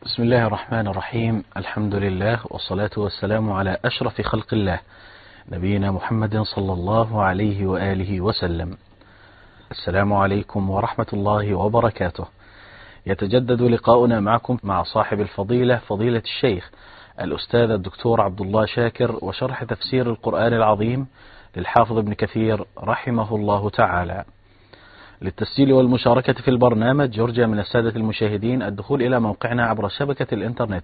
بسم الله الرحمن الرحيم. الحمد لله والصلاة والسلام على أشرف خلق الله نبينا محمد صلى الله عليه وآله وسلم. السلام عليكم ورحمة الله وبركاته. يتجدد لقاؤنا معكم مع صاحب الفضيلة فضيلة الشيخ الأستاذ الدكتور عبد الله شاكر، وشرح تفسير القرآن العظيم للحافظ ابن كثير رحمه الله تعالى. للتسجيل والمشاركة في البرنامج يرجى من السادة المشاهدين الدخول إلى موقعنا عبر شبكة الإنترنت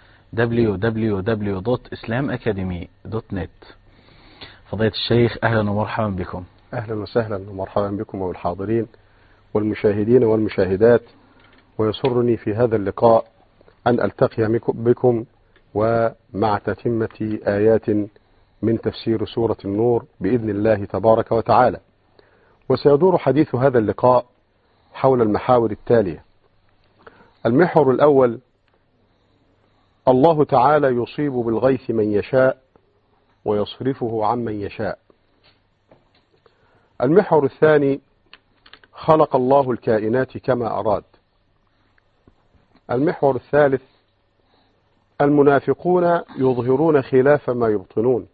www.islamacademy.net. فضيلة الشيخ أهلا ومرحبا بكم. أهلا وسهلا ومرحبا بكم والحاضرين والمشاهدين والمشاهدات، ويسرني في هذا اللقاء أن ألتقي بكم ومع تتمة آيات من تفسير سورة النور بإذن الله تبارك وتعالى. وسيدور حديث هذا اللقاء حول المحاور التالية. المحور الأول: الله تعالى يصيب بالغيث من يشاء ويصرفه عمن يشاء. المحور الثاني: خلق الله الكائنات كما أراد. المحور الثالث: المنافقون يظهرون خلاف ما يبطنون.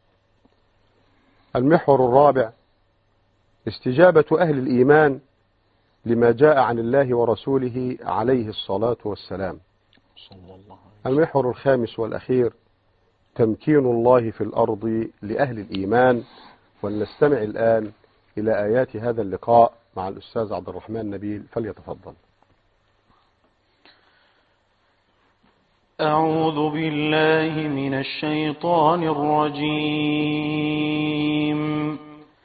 المحور الرابع: استجابة أهل الإيمان لما جاء عن الله ورسوله عليه الصلاة والسلام. المحور الخامس والأخير: تمكين الله في الأرض لأهل الإيمان. ولنستمع الآن إلى آيات هذا اللقاء مع الأستاذ عبد الرحمن نبيل، فليتفضل. أعوذ بالله من الشيطان الرجيم.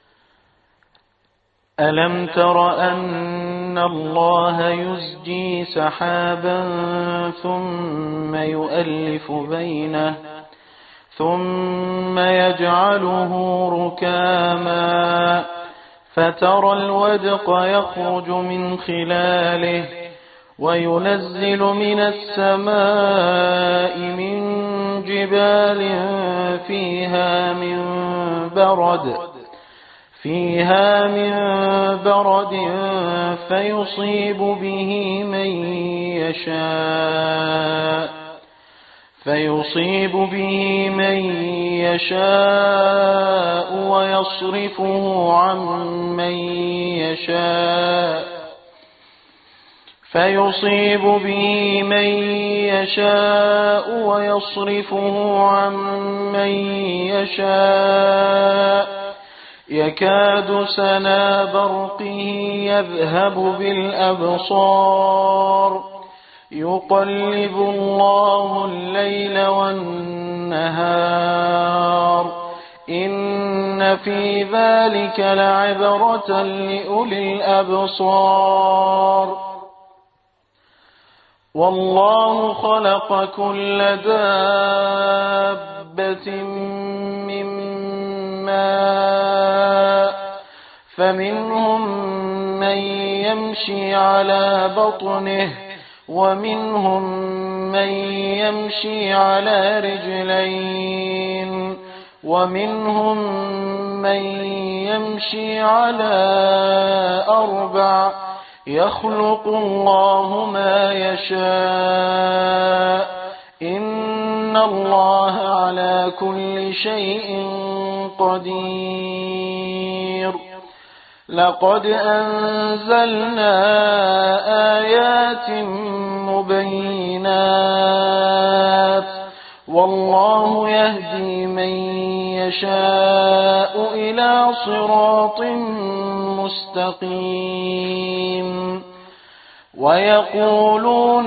ألم تر أن الله يزجي سحابا ثم يؤلف بينه ثم يجعله ركاما فترى الودق يخرج من خلاله وينزل من السماء من جبال فيها من برد فيصيب به من يشاء ويصرفه عن من يشاء يكاد سنا برقه يذهب بالأبصار يقلب الله الليل والنهار إن في ذلك لعبرة لأولي الأبصار. والله خلق كل دابة من ماء فمنهم من يمشي على بطنه ومنهم من يمشي على رجلين ومنهم من يمشي على أربع يخلق الله ما يشاء إن الله على كل شيء قدير. لقد أنزلنا آيات مبينات والله يهدي من يشاء إلى صراط مستقيم. ويقولون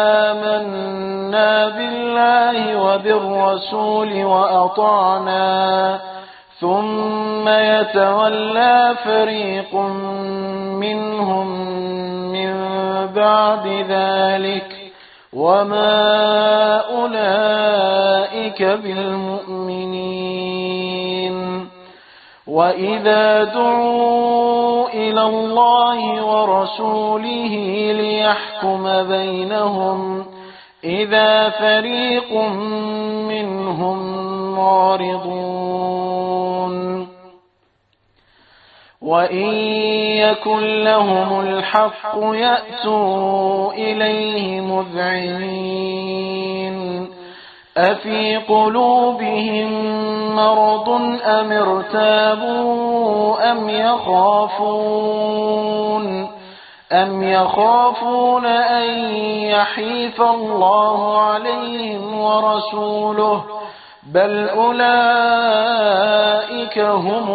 آمنا بالله وبالرسول وأطعنا ثم يتولى فريق منهم من بعد ذلك وما أولئك بالمؤمنين. وإذا دعوا إلى الله ورسوله ليحكم بينهم إذا فريق منهم معرضون. وإن يكن لهم الحق يأتوا إليه مذعنين أفي قلوبهم مرض أم ارتابوا أم يخافون أن يحيف الله عليهم ورسوله بل أولئك هم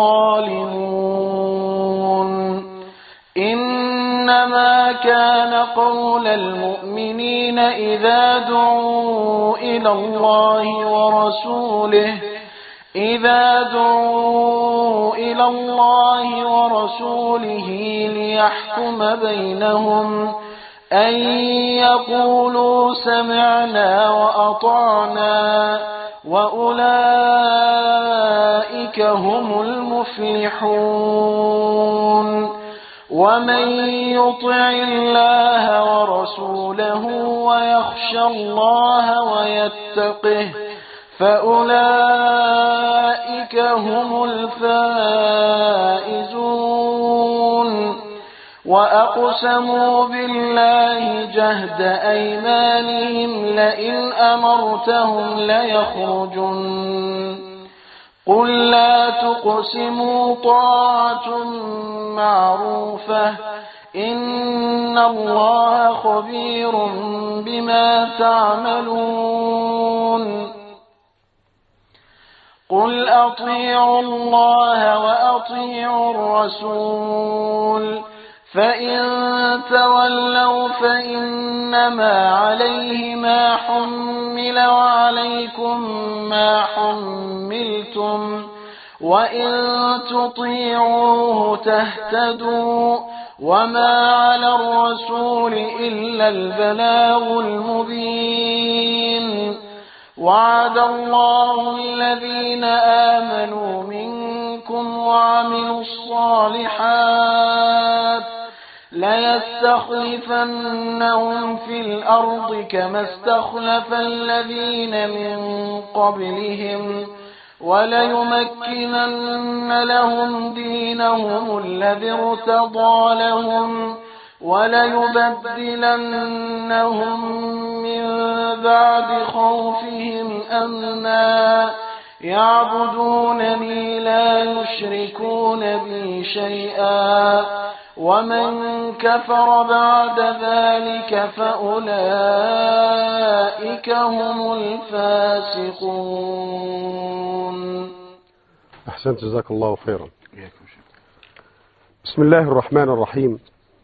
الظالمون إنما كان قول المؤمنين إذا دعوا إلى الله ورسوله ليحكم بينهم أن يقولوا سمعنا وأطعنا وأولئك هم المفلحون ومن يطع الله ورسوله ويخشى الله ويتقه فأولئك هم الفائزون وأقسموا بالله جهد أيمانهم لئن أمرتهم ليخرجن قل لا تقسموا طاعة معروفة إن الله خبير بما تعملون قل أطيعوا الله وأطيعوا الرسول فإن تولوا فإنما عليه ما حمل وعليكم ما حملتم وإن تطيعوه تهتدوا وما على الرسول إلا البلاغ المبين وعد الله الذين آمنوا منكم وعملوا الصالحات ليستخلفنهم في الأرض كما استخلف الذين من قبلهم وليمكنن لهم دينهم الذي ارتضى لهم وليبدلنهم من بعد خوفهم أمنا يعبدونني لا يشركون بي شيئا ومن كفر بعد ذلك فأولئك هم الفاسقون. أحسنت، جزاك الله خيرا. بسم الله الرحمن الرحيم.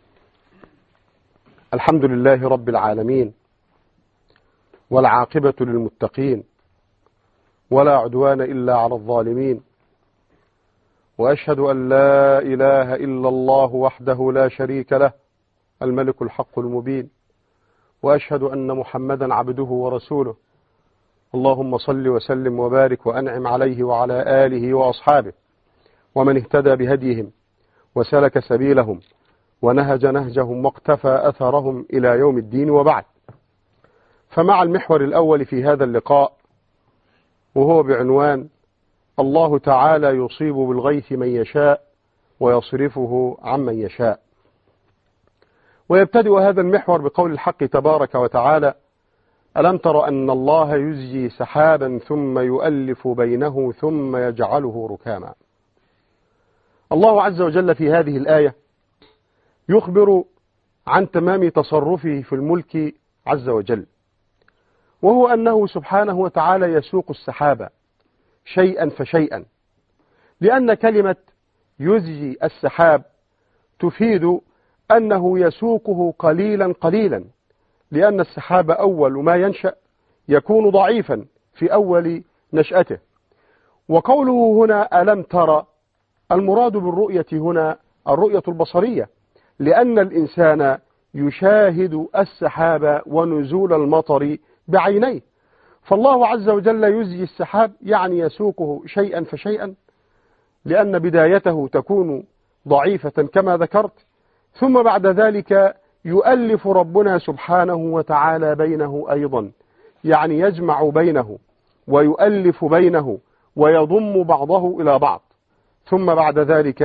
الحمد لله رب العالمين والعاقبة للمتقين ولا عدوان إلا على الظالمين وأشهد أن لا إله إلا الله وحده لا شريك له الملك الحق المبين وأشهد أن محمدا عبده ورسوله اللهم صل وسلم وبارك وأنعم عليه وعلى آله وأصحابه ومن اهتدى بهديهم وسلك سبيلهم ونهج نهجهم واقتفى أثرهم إلى يوم الدين وبعد. فمع المحور الأول في هذا اللقاء وهو بعنوان الله تعالى يصيب بالغيث من يشاء ويصرفه عمن يشاء. ويبتدئ هذا المحور بقول الحق تبارك وتعالى: ألم تر أن الله يزجي سحابا ثم يؤلف بينه ثم يجعله ركاما. الله عز وجل في هذه الآية يخبر عن تمام تصرفه في الملك عز وجل، وهو أنه سبحانه وتعالى يسوق السحاب شيئا فشيئا، لأن كلمة يزجي السحاب تفيد أنه يسوقه قليلا قليلا، لأن السحاب أول ما ينشأ يكون ضعيفا في أول نشأته. وقوله هنا ألم ترى، المراد بالرؤية هنا الرؤية البصرية، لأن الإنسان يشاهد السحاب ونزول المطر بعينيه، فالله عز وجل يزجي السحاب يعني يسوقه شيئا فشيئا، لأن بدايته تكون ضعيفة كما ذكرت، ثم بعد ذلك يؤلف ربنا سبحانه وتعالى بينه أيضا، يعني يجمع بينه ويؤلف بينه ويضم بعضه إلى بعض، ثم بعد ذلك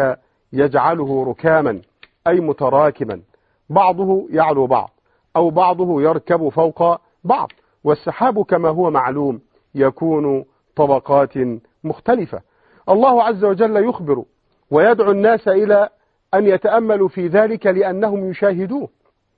يجعله ركاما أي متراكما، بعضه يعلو بعض أو بعضه يركب فوق بعض. والسحاب كما هو معلوم يكون طبقات مختلفة. الله عز وجل يخبر ويدعو الناس إلى أن يتأملوا في ذلك لأنهم يشاهدوه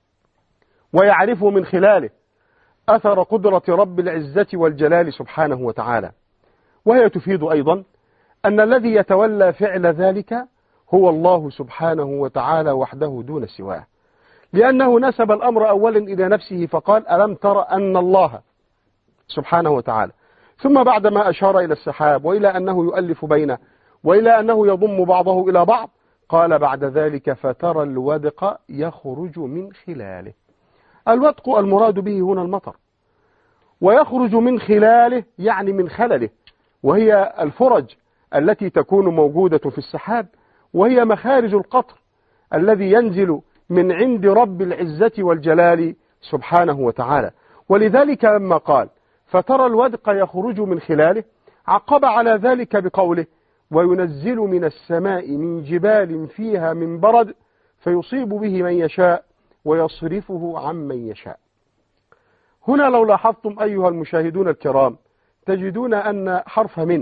ويعرفوا من خلاله أثر قدرة رب العزة والجلال سبحانه وتعالى. وهي تفيد أيضا أن الذي يتولى فعل ذلك هو الله سبحانه وتعالى وحده دون سواه، لأنه نسب الأمر أولا إلى نفسه فقال ألم تر أن الله سبحانه وتعالى، ثم بعدما أشار إلى السحاب وإلى أنه يؤلف بينه وإلى أنه يضم بعضه إلى بعض قال بعد ذلك فترى الودق يخرج من خلاله. الودق المراد به هنا المطر، ويخرج من خلاله يعني من خلله، وهي الفرج التي تكون موجودة في السحاب، وهي مخارج القطر الذي ينزل من عند رب العزة والجلال سبحانه وتعالى. ولذلك لما قال فترى الودق يخرج من خلاله عقب على ذلك بقوله وينزل من السماء من جبال فيها من برد فيصيب به من يشاء ويصرفه عن من يشاء. هنا لو لاحظتم أيها المشاهدون الكرام تجدون أن حرف من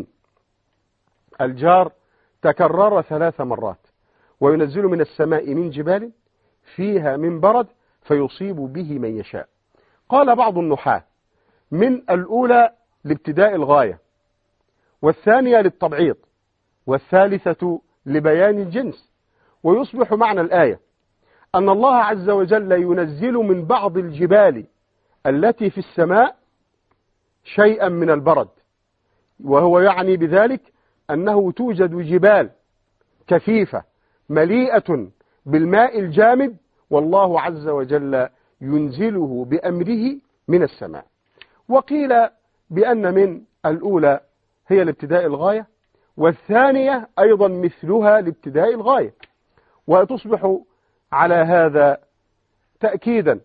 الجار تكرر 3 مرات، وينزل من السماء من جبال فيها من برد فيصيب به من يشاء. قال بعض النحاة من الأولى لابتداء الغاية، والثانية للتبعيض، والثالثة لبيان الجنس. ويصبح معنى الآية أن الله عز وجل ينزل من بعض الجبال التي في السماء شيئا من البرد، وهو يعني بذلك أنه توجد جبال كثيفة مليئة بالماء الجامد، والله عز وجل ينزله بأمره من السماء. وقيل بأن من الأولى هي لابتداء الغاية، والثانية أيضا مثلها لابتداء الغاية، وتصبح على هذا تأكيدا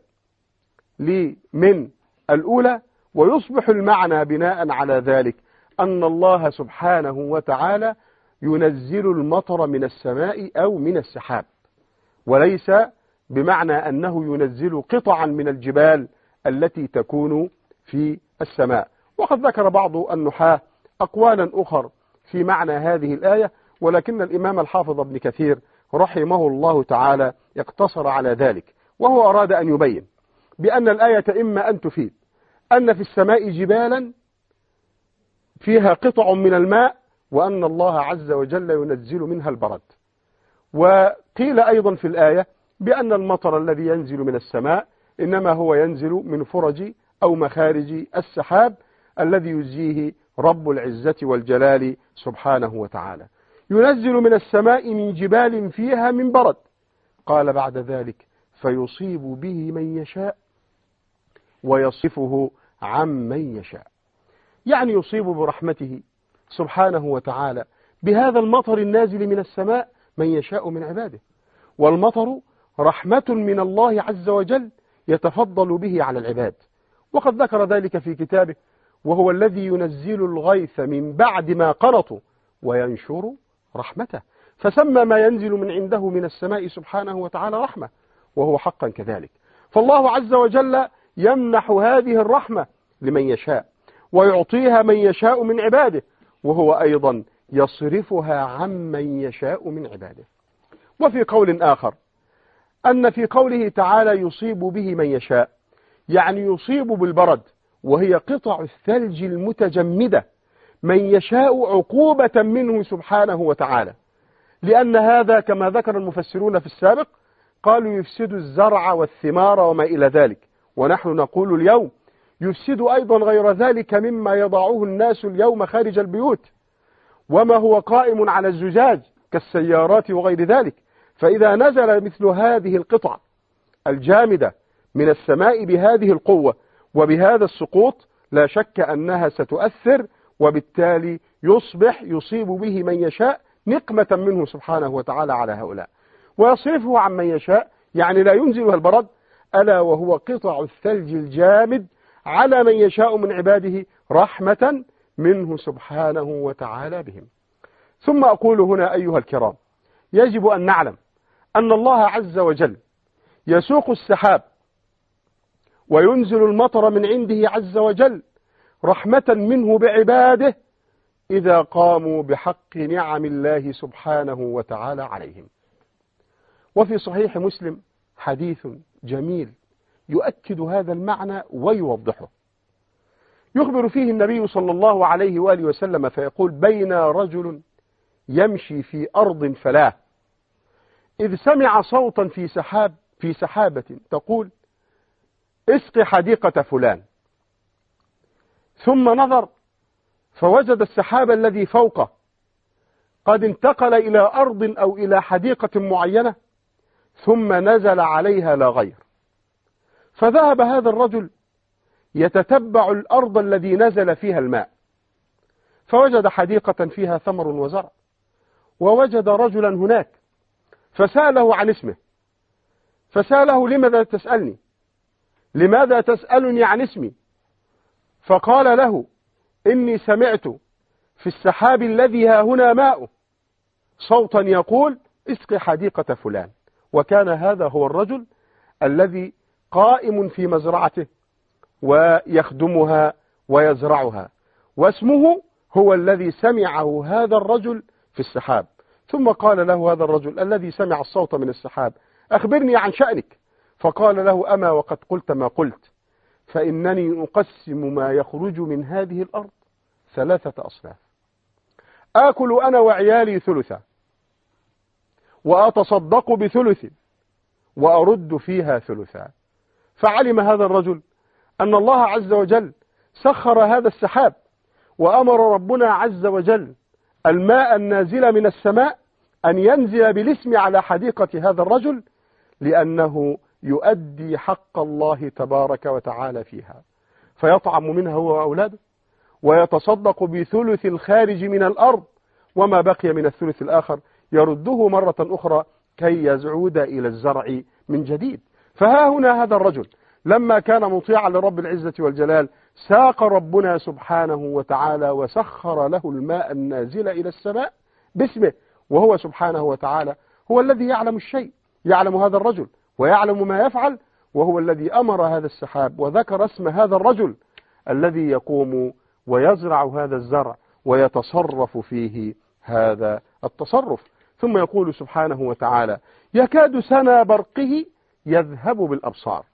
لمن الأولى. ويصبح المعنى بناء على ذلك أن الله سبحانه وتعالى ينزل المطر من السماء أو من السحاب، وليس بمعنى أنه ينزل قطعا من الجبال التي تكون في السماء. وقد ذكر بعض النحاة أقوالا أخر في معنى هذه الآية، ولكن الإمام الحافظ ابن كثير رحمه الله تعالى اقتصر على ذلك، وهو أراد أن يبين بأن الآية إما أن تفيد أن في السماء جبالا فيها قطع من الماء، وأن الله عز وجل ينزل منها البرد. وقيل أيضا في الآية بأن المطر الذي ينزل من السماء إنما هو ينزل من فرج أو مخارج السحاب الذي يجزيه رب العزة والجلال سبحانه وتعالى. ينزل من السماء من جبال فيها من برد، قال بعد ذلك فيصيب به من يشاء ويصفه عن من يشاء، يعني يصيب برحمته سبحانه وتعالى بهذا المطر النازل من السماء من يشاء من عباده. والمطر رحمة من الله عز وجل يتفضل به على العباد، وقد ذكر ذلك في كتابه وهو الذي ينزل الغيث من بعد ما قنطوا وينشر رحمته، فسمى ما ينزل من عنده من السماء سبحانه وتعالى رحمة، وهو حقا كذلك. فالله عز وجل يمنح هذه الرحمة لمن يشاء ويعطيها من يشاء من عباده، وهو أيضا يصرفها عن من يشاء من عباده. وفي قول آخر أن في قوله تعالى يصيب به من يشاء يعني يصيب بالبرد، وهي قطع الثلج المتجمدة، من يشاء عقوبة منه سبحانه وتعالى، لأن هذا كما ذكر المفسرون في السابق قالوا يفسد الزرع والثمار وما إلى ذلك، ونحن نقول اليوم يفسد أيضا غير ذلك مما يضعه الناس اليوم خارج البيوت، وما هو قائم على الزجاج كالسيارات وغير ذلك. فإذا نزل مثل هذه القطع الجامدة من السماء بهذه القوة وبهذا السقوط لا شك أنها ستؤثر، وبالتالي يصبح يصيب به من يشاء نقمة منه سبحانه وتعالى على هؤلاء، ويصرفه عن من يشاء يعني لا ينزلها البرد، ألا وهو قطع الثلج الجامد على من يشاء من عباده رحمة منه سبحانه وتعالى بهم. ثم أقول هنا أيها الكرام يجب أن نعلم أن الله عز وجل يسوق السحاب وينزل المطر من عنده عز وجل رحمة منه بعباده إذا قاموا بحق نعم الله سبحانه وتعالى عليهم. وفي صحيح مسلم حديث جميل يؤكد هذا المعنى ويوضحه. يخبر فيه النبي صلى الله عليه وآله وسلم فيقول: بين رجل يمشي في أرض فلاة إذ سمع صوتا في سحابة تقول: اسق حديقة فلان. ثم نظر فوجد السحاب الذي فوقه قد انتقل إلى أرض أو إلى حديقة معينة ثم نزل عليها لا غير. فذهب هذا الرجل يتتبع الأرض الذي نزل فيها الماء، فوجد حديقة فيها ثمر وزرع، ووجد رجلا هناك فسأله عن اسمه، فسأله: لماذا تسألني؟ لماذا تسألني عن اسمي؟ فقال له: إني سمعت في السحاب الذي ها هنا ماء صوتا يقول: اسق حديقة فلان. وكان هذا هو الرجل الذي قائم في مزرعته ويخدمها ويزرعها، واسمه هو الذي سمعه هذا الرجل في السحاب. ثم قال له هذا الرجل الذي سمع الصوت من السحاب: أخبرني عن شأنك. فقال له: أما وقد قلت ما قلت، فإنني أقسم ما يخرج من هذه الأرض 3 أصناف، آكل أنا وعيالي ثلثا، وأتصدق بثلث، وأرد فيها ثلثا. فعلم هذا الرجل أن الله عز وجل سخر هذا السحاب، وأمر ربنا عز وجل الماء النازل من السماء أن ينزل بالاسم على حديقة هذا الرجل، لأنه يؤدي حق الله تبارك وتعالى فيها، فيطعم منها هو وأولاده، ويتصدق بثلث الخارج من الأرض، وما بقي من الثلث الآخر يرده مرة أخرى كي يعود إلى الزرع من جديد. فها هنا هذا الرجل لما كان مطيعا لرب العزة والجلال ساق ربنا سبحانه وتعالى وسخر له الماء النازل إلى السماء باسمه، وهو سبحانه وتعالى هو الذي يعلم الشيء، يعلم هذا الرجل ويعلم ما يفعل، وهو الذي أمر هذا السحاب وذكر اسم هذا الرجل الذي يقوم ويزرع هذا الزرع ويتصرف فيه هذا التصرف. ثم يقول سبحانه وتعالى: يكاد سنا برقه يذهب بالأبصار.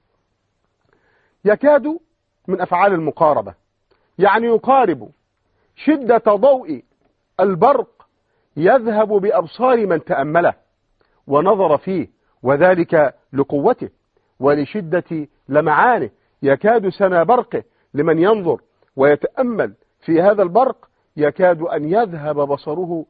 يكاد من أفعال المقاربة، يعني يقارب شدة ضوء البرق يذهب بأبصار من تأمله ونظر فيه، وذلك لقوته ولشدة لمعانه. يكاد سنا برقه لمن ينظر ويتأمل في هذا البرق يكاد أن يذهب بصره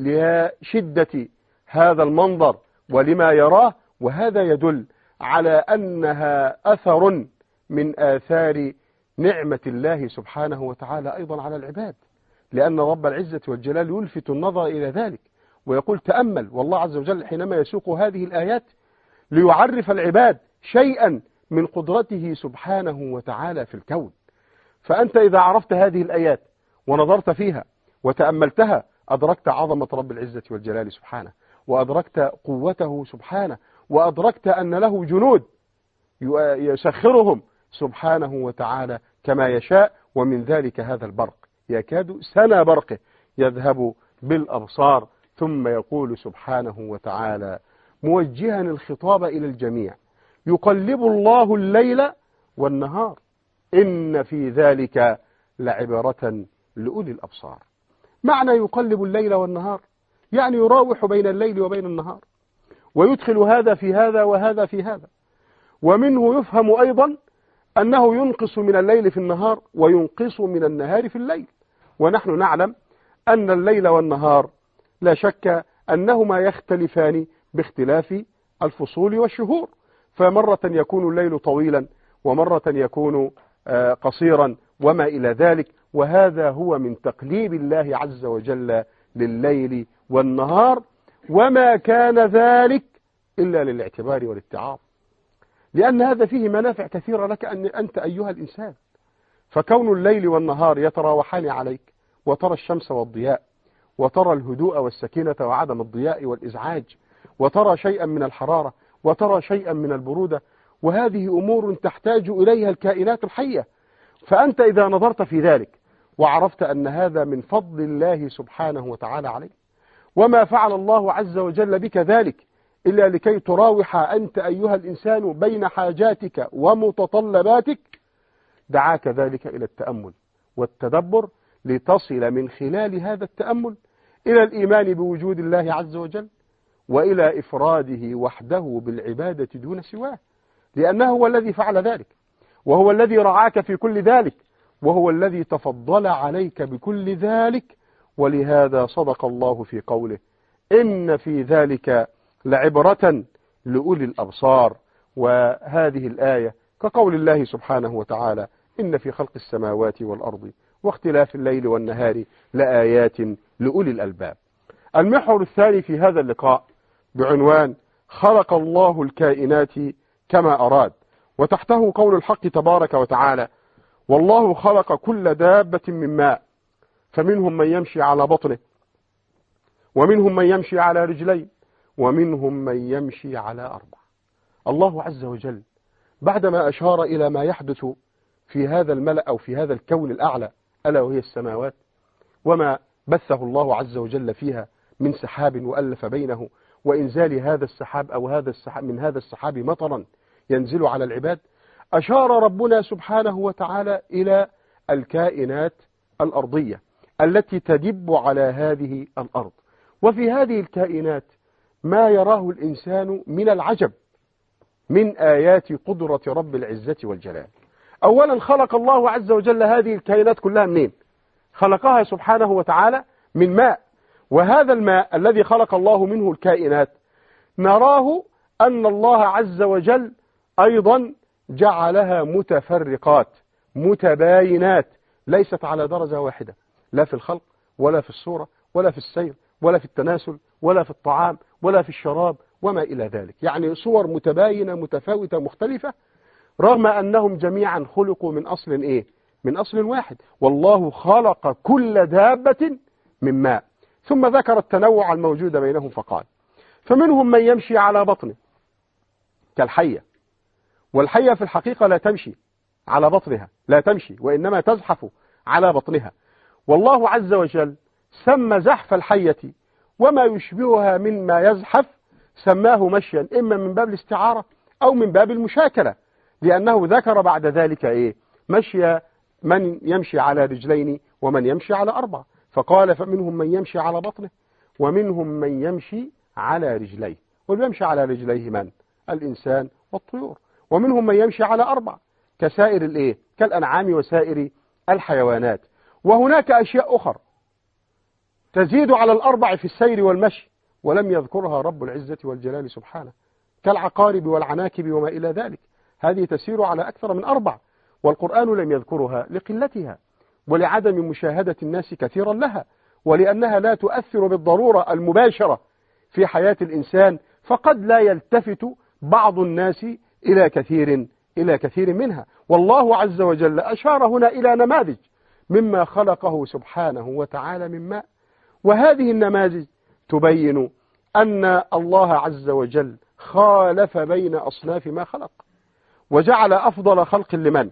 لشدة هذا المنظر ولما يراه، وهذا يدل على أنها أثر من آثار نعمة الله سبحانه وتعالى أيضا على العباد، لأن رب العزة والجلال يلفت النظر إلى ذلك ويقول: تأمل. والله عز وجل حينما يسوق هذه الآيات ليعرف العباد شيئا من قدرته سبحانه وتعالى في الكون. فأنت إذا عرفت هذه الآيات ونظرت فيها وتأملتها أدركت عظمة رب العزة والجلال سبحانه، وأدركت قوته سبحانه، وأدركت أن له جنود يسخرهم سبحانه وتعالى كما يشاء. ومن ذلك هذا البرق، يكاد سنا برقه يذهب بالأبصار. ثم يقول سبحانه وتعالى موجها الخطاب إلى الجميع: يقلب الله الليل والنهار إن في ذلك لعبرة لأولي الأبصار. معنى يقلب الليل والنهار يعني يراوح بين الليل وبين النهار، ويدخل هذا في هذا وهذا في هذا. ومنه يفهم أيضا أنه ينقص من الليل في النهار وينقص من النهار في الليل. ونحن نعلم أن الليل والنهار لا شك أنهما يختلفان باختلاف الفصول والشهور، فمرة يكون الليل طويلا ومرة يكون قصيرا وما إلى ذلك. وهذا هو من تقليب الله عز وجل لليل والنهار، وما كان ذلك إلا للاعتبار والاتعاظ، لأن هذا فيه منافع كثيرة لك أنت أيها الإنسان. فكون الليل والنهار يتراوحان عليك، وترى الشمس والضياء، وترى الهدوء والسكينة وعدم الضياء والإزعاج، وترى شيئا من الحرارة وترى شيئا من البرودة، وهذه أمور تحتاج إليها الكائنات الحية. فأنت إذا نظرت في ذلك وعرفت أن هذا من فضل الله سبحانه وتعالى عليك، وما فعل الله عز وجل بك ذلك إلا لكي تراوح أنت أيها الإنسان بين حاجاتك ومتطلباتك، دعاك ذلك إلى التأمل والتدبر لتصل من خلال هذا التأمل إلى الإيمان بوجود الله عز وجل وإلى إفراده وحده بالعبادة دون سواه، لأنه هو الذي فعل ذلك، وهو الذي رعاك في كل ذلك، وهو الذي تفضل عليك بكل ذلك. ولهذا صدق الله في قوله: إن في ذلك لعبرة لأولي الأبصار. وهذه الآية كقول الله سبحانه وتعالى: إن في خلق السماوات والأرض واختلاف الليل والنهار لآيات لأولي الألباب. المحور الثاني في هذا اللقاء بعنوان خلق الله الكائنات كما أراد، وتحته قول الحق تبارك وتعالى: والله خلق كل دابة من ماء فمنهم من يمشي على بطنه ومنهم من يمشي على رجلين ومنهم من يمشي على أربع. الله عز وجل بعدما أشار إلى ما يحدث في هذا الملأ أو في هذا الكون الأعلى ألا وهي السماوات، وما بثه الله عز وجل فيها من سحاب وألف بينه وإنزال هذا السحاب أو من هذا السحاب مطرا ينزل على العباد، أشار ربنا سبحانه وتعالى إلى الكائنات الأرضية التي تدب على هذه الأرض. وفي هذه الكائنات ما يراه الإنسان من العجب من آيات قدرة رب العزة والجلال. أولا خلق الله عز وجل هذه الكائنات كلها منين؟ خلقها سبحانه وتعالى من ماء، وهذا الماء الذي خلق الله منه الكائنات نراه أن الله عز وجل أيضا جعلها متفرقات متباينات، ليست على درجة واحدة، لا في الخلق ولا في الصورة ولا في السير ولا في التناسل ولا في الطعام ولا في الشراب وما إلى ذلك، يعني صور متباينة متفاوتة مختلفة، رغم أنهم جميعا خلقوا من أصل إيه؟ من أصل واحد. والله خلق كل دابة من ماء، ثم ذكر التنوع الموجود بينهم فقال: فمنهم من يمشي على بطنه كالحية، والحية في الحقيقة لا تمشي على بطنها، لا تمشي وإنما تزحف على بطنها. والله عز وجل سمى زحف الحية وما يشبهها مما يزحف سماه مشيا، إما من باب الاستعارة أو من باب المشاكلة، لأنه ذكر بعد ذلك إيه؟ مشي من يمشي على رجلين ومن يمشي على أربع، فقال: فمنهم من يمشي على بطنه ومنهم من يمشي على رجليه. واليمشي على رجليه من؟ الإنسان والطيور. ومنهم من يمشي على أربع كسائر الإيه؟ كالأنعام وسائر الحيوانات. وهناك أشياء أخرى تزيد على الأربع في السير والمشي ولم يذكرها رب العزة والجلال سبحانه، كالعقارب والعناكب وما إلى ذلك، هذه تسير على أكثر من أربع، والقرآن لم يذكرها لقلتها ولعدم مشاهدة الناس كثيرا لها، ولأنها لا تؤثر بالضرورة المباشرة في حياة الإنسان، فقد لا يلتفت بعض الناس إلى كثير منها. والله عز وجل أشار هنا إلى نماذج مما خلقه سبحانه وتعالى من ماء، وهذه النماذج تبين أن الله عز وجل خالف بين أصناف ما خلق، وجعل أفضل خلق لمن؟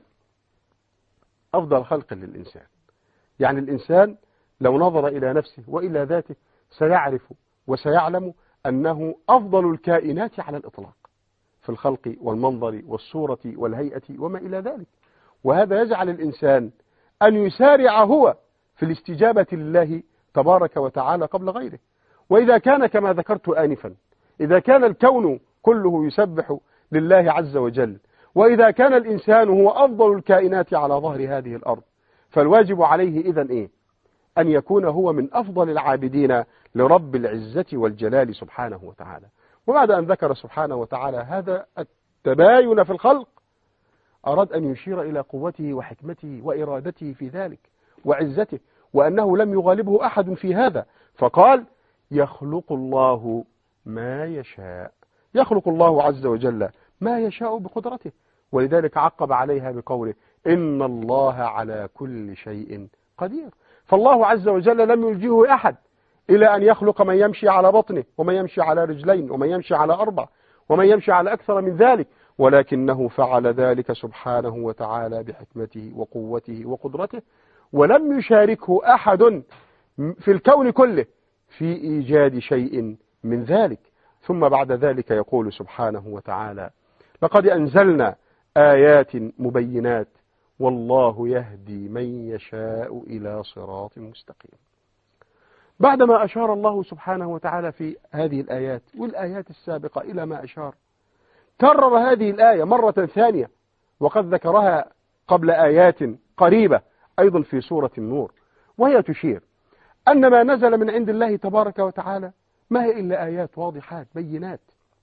أفضل خلق للإنسان. يعني الإنسان لو نظر إلى نفسه وإلى ذاته سيعرف وسيعلم أنه أفضل الكائنات على الإطلاق في الخلق والمنظر والصورة والهيئة وما إلى ذلك، وهذا يجعل الإنسان أن يسارع هو في الاستجابة لله تبارك وتعالى قبل غيره. وإذا كان كما ذكرت آنفا، إذا كان الكون كله يسبح لله عز وجل، وإذا كان الإنسان هو أفضل الكائنات على ظهر هذه الأرض، فالواجب عليه إذن إيه؟ أن يكون هو من أفضل العابدين لرب العزة والجلال سبحانه وتعالى. وبعد أن ذكر سبحانه وتعالى هذا التباين في الخلق، أراد أن يشير إلى قوته وحكمته وإرادته في ذلك وعزته، وأنه لم يغالبه أحد في هذا، فقال: يخلق الله ما يشاء. يخلق الله عز وجل ما يشاء بقدرته، ولذلك عقب عليها بقوله: إن الله على كل شيء قدير. فالله عز وجل لم يلجئه أحد إلى أن يخلق من يمشي على بطنه ومن يمشي على رجلين ومن يمشي على 4 ومن يمشي على أكثر من ذلك، ولكنه فعل ذلك سبحانه وتعالى بحكمته وقوته وقدرته، ولم يشاركه أحد في الكون كله في إيجاد شيء من ذلك. ثم بعد ذلك يقول سبحانه وتعالى: لقد أنزلنا آيات مبينات والله يهدي من يشاء إلى صراط مستقيم. بعدما أشار الله سبحانه وتعالى في هذه الآيات والآيات السابقة إلى ما أشار، كرر هذه الآية مرة ثانية، وقد ذكرها قبل آيات قريبة أيضا في سورة النور، وهي تشير أن ما نزل من عند الله تبارك وتعالى ما هي إلا آيات واضحات بينات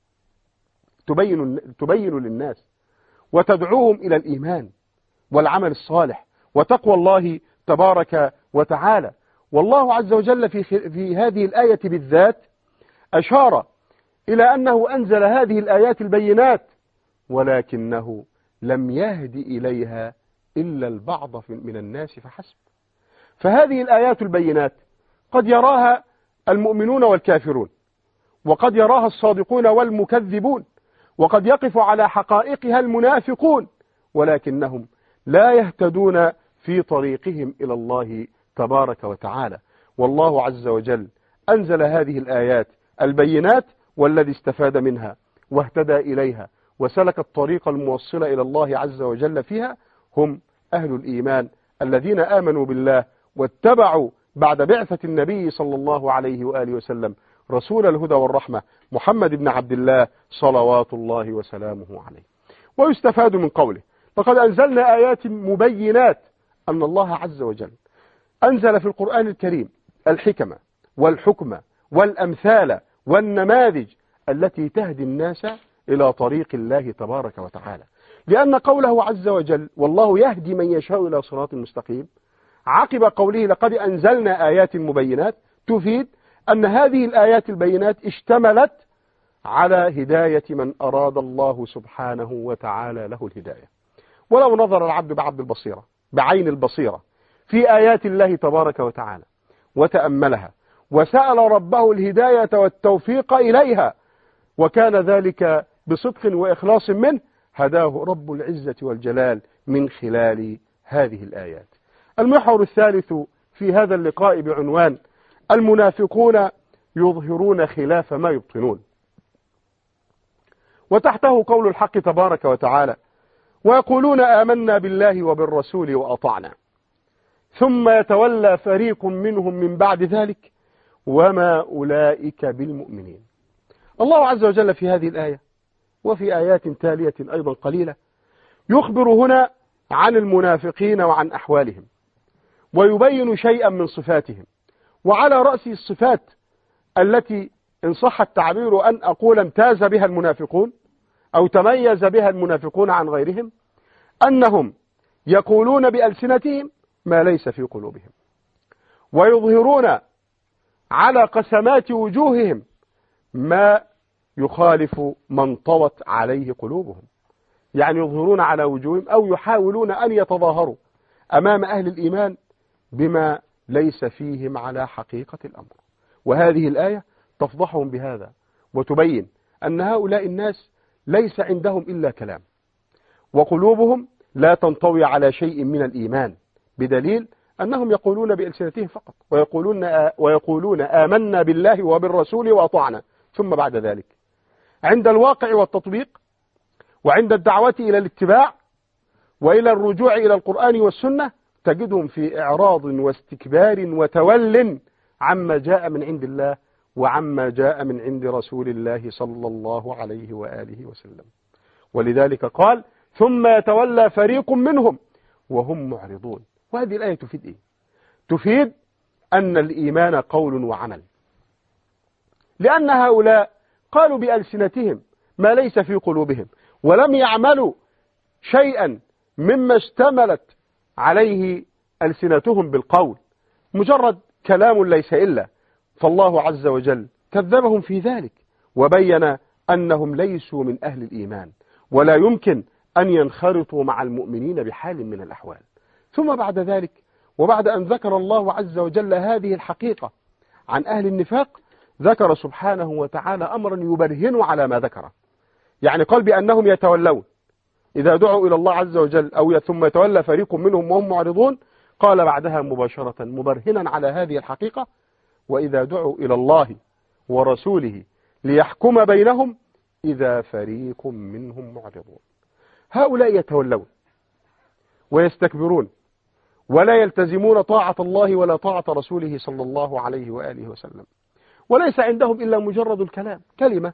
تبين للناس وتدعوهم إلى الإيمان والعمل الصالح وتقوى الله تبارك وتعالى. والله عز وجل في هذه الآية بالذات أشار إلى أنه أنزل هذه الآيات البينات، ولكنه لم يهد إليها إلا البعض من الناس فحسب. فهذه الآيات البينات قد يراها المؤمنون والكافرون، وقد يراها الصادقون والمكذبون، وقد يقف على حقائقها المنافقون، ولكنهم لا يهتدون في طريقهم إلى الله تبارك وتعالى. والله عز وجل أنزل هذه الآيات البينات، والذي استفاد منها واهتدى إليها وسلك الطريق الموصل إلى الله عز وجل فيها هم أهل الإيمان الذين آمنوا بالله واتبعوا بعد بعثة النبي صلى الله عليه وآله وسلم رسول الهدى والرحمة محمد بن عبد الله صلوات الله وسلامه عليه. ويستفاد من قوله: لقد أنزلنا آيات مبينات، أن الله عز وجل أنزل في القرآن الكريم الحكمة والحكمة والأمثال والنماذج التي تهدي الناس إلى طريق الله تبارك وتعالى. لأن قوله عز وجل: والله يهدي من يشاء إلى صراط مستقيم، عقب قوله: لقد أنزلنا آيات مبينات، تفيد أن هذه الآيات البينات اشتملت على هداية من أراد الله سبحانه وتعالى له الهداية. ولو نظر العبد بعين البصيرة في آيات الله تبارك وتعالى وتأملها وسأل ربه الهداية والتوفيق إليها، وكان ذلك بصدق وإخلاص منه، هداه رب العزة والجلال من خلال هذه الآيات. المحور الثالث في هذا اللقاء بعنوان: المنافقون يظهرون خلاف ما يبطنون. وتحته قول الحق تبارك وتعالى: ويقولون آمنا بالله وبالرسول وأطعنا ثم يتولى فريق منهم من بعد ذلك وما أولئك بالمؤمنين. الله عز وجل في هذه الآية وفي آيات تالية أيضا قليلة يخبر هنا عن المنافقين وعن أحوالهم، ويبين شيئا من صفاتهم. وعلى رأس الصفات التي إن صح التعبير أن أقول امتاز بها المنافقون أو تميز بها المنافقون عن غيرهم، أنهم يقولون بألسنتهم ما ليس في قلوبهم، ويظهرون على قسمات وجوههم ما يخالف من طوت عليه قلوبهم. يعني يظهرون على وجوههم أو يحاولون أن يتظاهروا أمام أهل الإيمان بما ليس فيهم على حقيقة الأمر. وهذه الآية تفضحهم بهذا وتبين أن هؤلاء الناس ليس عندهم إلا كلام، وقلوبهم لا تنطوي على شيء من الإيمان، بدليل أنهم يقولون بألسنتهم فقط ويقولون آمنا بالله وبالرسول وأطعنا، ثم بعد ذلك عند الواقع والتطبيق وعند الدعوة إلى الاتباع وإلى الرجوع إلى القرآن والسنة تجدهم في إعراض واستكبار وتول عما جاء من عند الله وعما جاء من عند رسول الله صلى الله عليه وآله وسلم. ولذلك قال: ثم يتولى فريق منهم وهم معرضون. وهذه الآية تفيد إيه؟ تفيد أن الإيمان قول وعمل، لأن هؤلاء قالوا بألسنتهم ما ليس في قلوبهم ولم يعملوا شيئا مما اشتملت عليه ألسنتهم بالقول، مجرد كلام ليس إلا. فالله عز وجل كذبهم في ذلك وبين أنهم ليسوا من أهل الإيمان ولا يمكن أن ينخرطوا مع المؤمنين بحال من الأحوال. ثم بعد ذلك وبعد أن ذكر الله عز وجل هذه الحقيقة عن أهل النفاق ذكر سبحانه وتعالى أمرا يبرهن على ما ذكره. يعني قال بأنهم يتولون إذا دعوا إلى الله عز وجل أو ثم يتولى فريق منهم وهم معرضون، قال بعدها مباشرة مبرهنا على هذه الحقيقة: وإذا دعوا إلى الله ورسوله ليحكم بينهم إذا فريق منهم معرضون. هؤلاء يتولون ويستكبرون ولا يلتزمون طاعة الله ولا طاعة رسوله صلى الله عليه وآله وسلم، وليس عندهم إلا مجرد الكلام، كلمة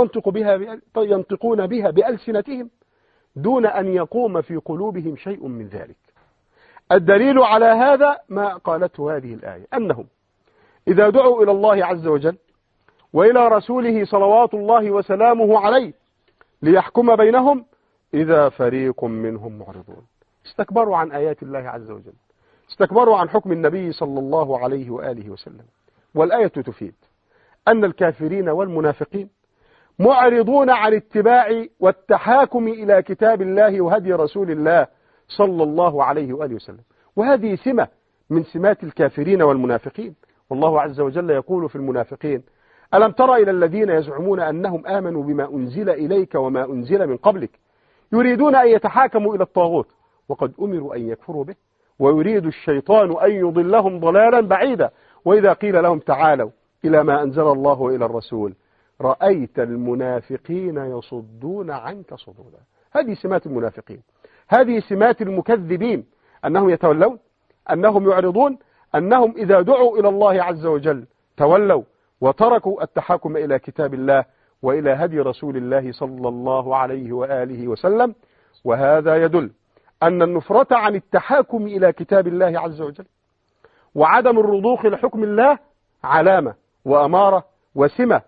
ينطقون بها بألسنتهم دون أن يقوم في قلوبهم شيء من ذلك. الدليل على هذا ما قالته هذه الآية: أنهم إذا دعوا إلى الله عز وجل وإلى رسوله صلوات الله وسلامه عليه ليحكم بينهم إذا فريق منهم معرضون. استكبروا عن آيات الله عز وجل، استكبروا عن حكم النبي صلى الله عليه وآله وسلم. والآية تفيد أن الكافرين والمنافقين معرضون عن اتباع والتحاكم إلى كتاب الله وهدي رسول الله صلى الله عليه وآله وسلم، وهذه سمة من سمات الكافرين والمنافقين. والله عز وجل يقول في المنافقين: ألم تر إلى الذين يزعمون أنهم آمنوا بما أنزل إليك وما أنزل من قبلك يريدون أن يتحاكموا إلى الطاغوت وقد أمروا أن يكفروا به ويريد الشيطان أن يضلهم ضلالا بعيدا وإذا قيل لهم تعالوا إلى ما أنزل الله وإلى الرسول رأيت المنافقين يصدون عنك صدودا. هذه سمات المنافقين، هذه سمات المكذبين، أنهم يتولون، أنهم يعرضون، أنهم إذا دعوا إلى الله عز وجل تولوا وتركوا التحاكم إلى كتاب الله وإلى هدي رسول الله صلى الله عليه وآله وسلم. وهذا يدل أن النفرة عن التحاكم إلى كتاب الله عز وجل وعدم الرضوخ لحكم الله علامة وأمارة وسمة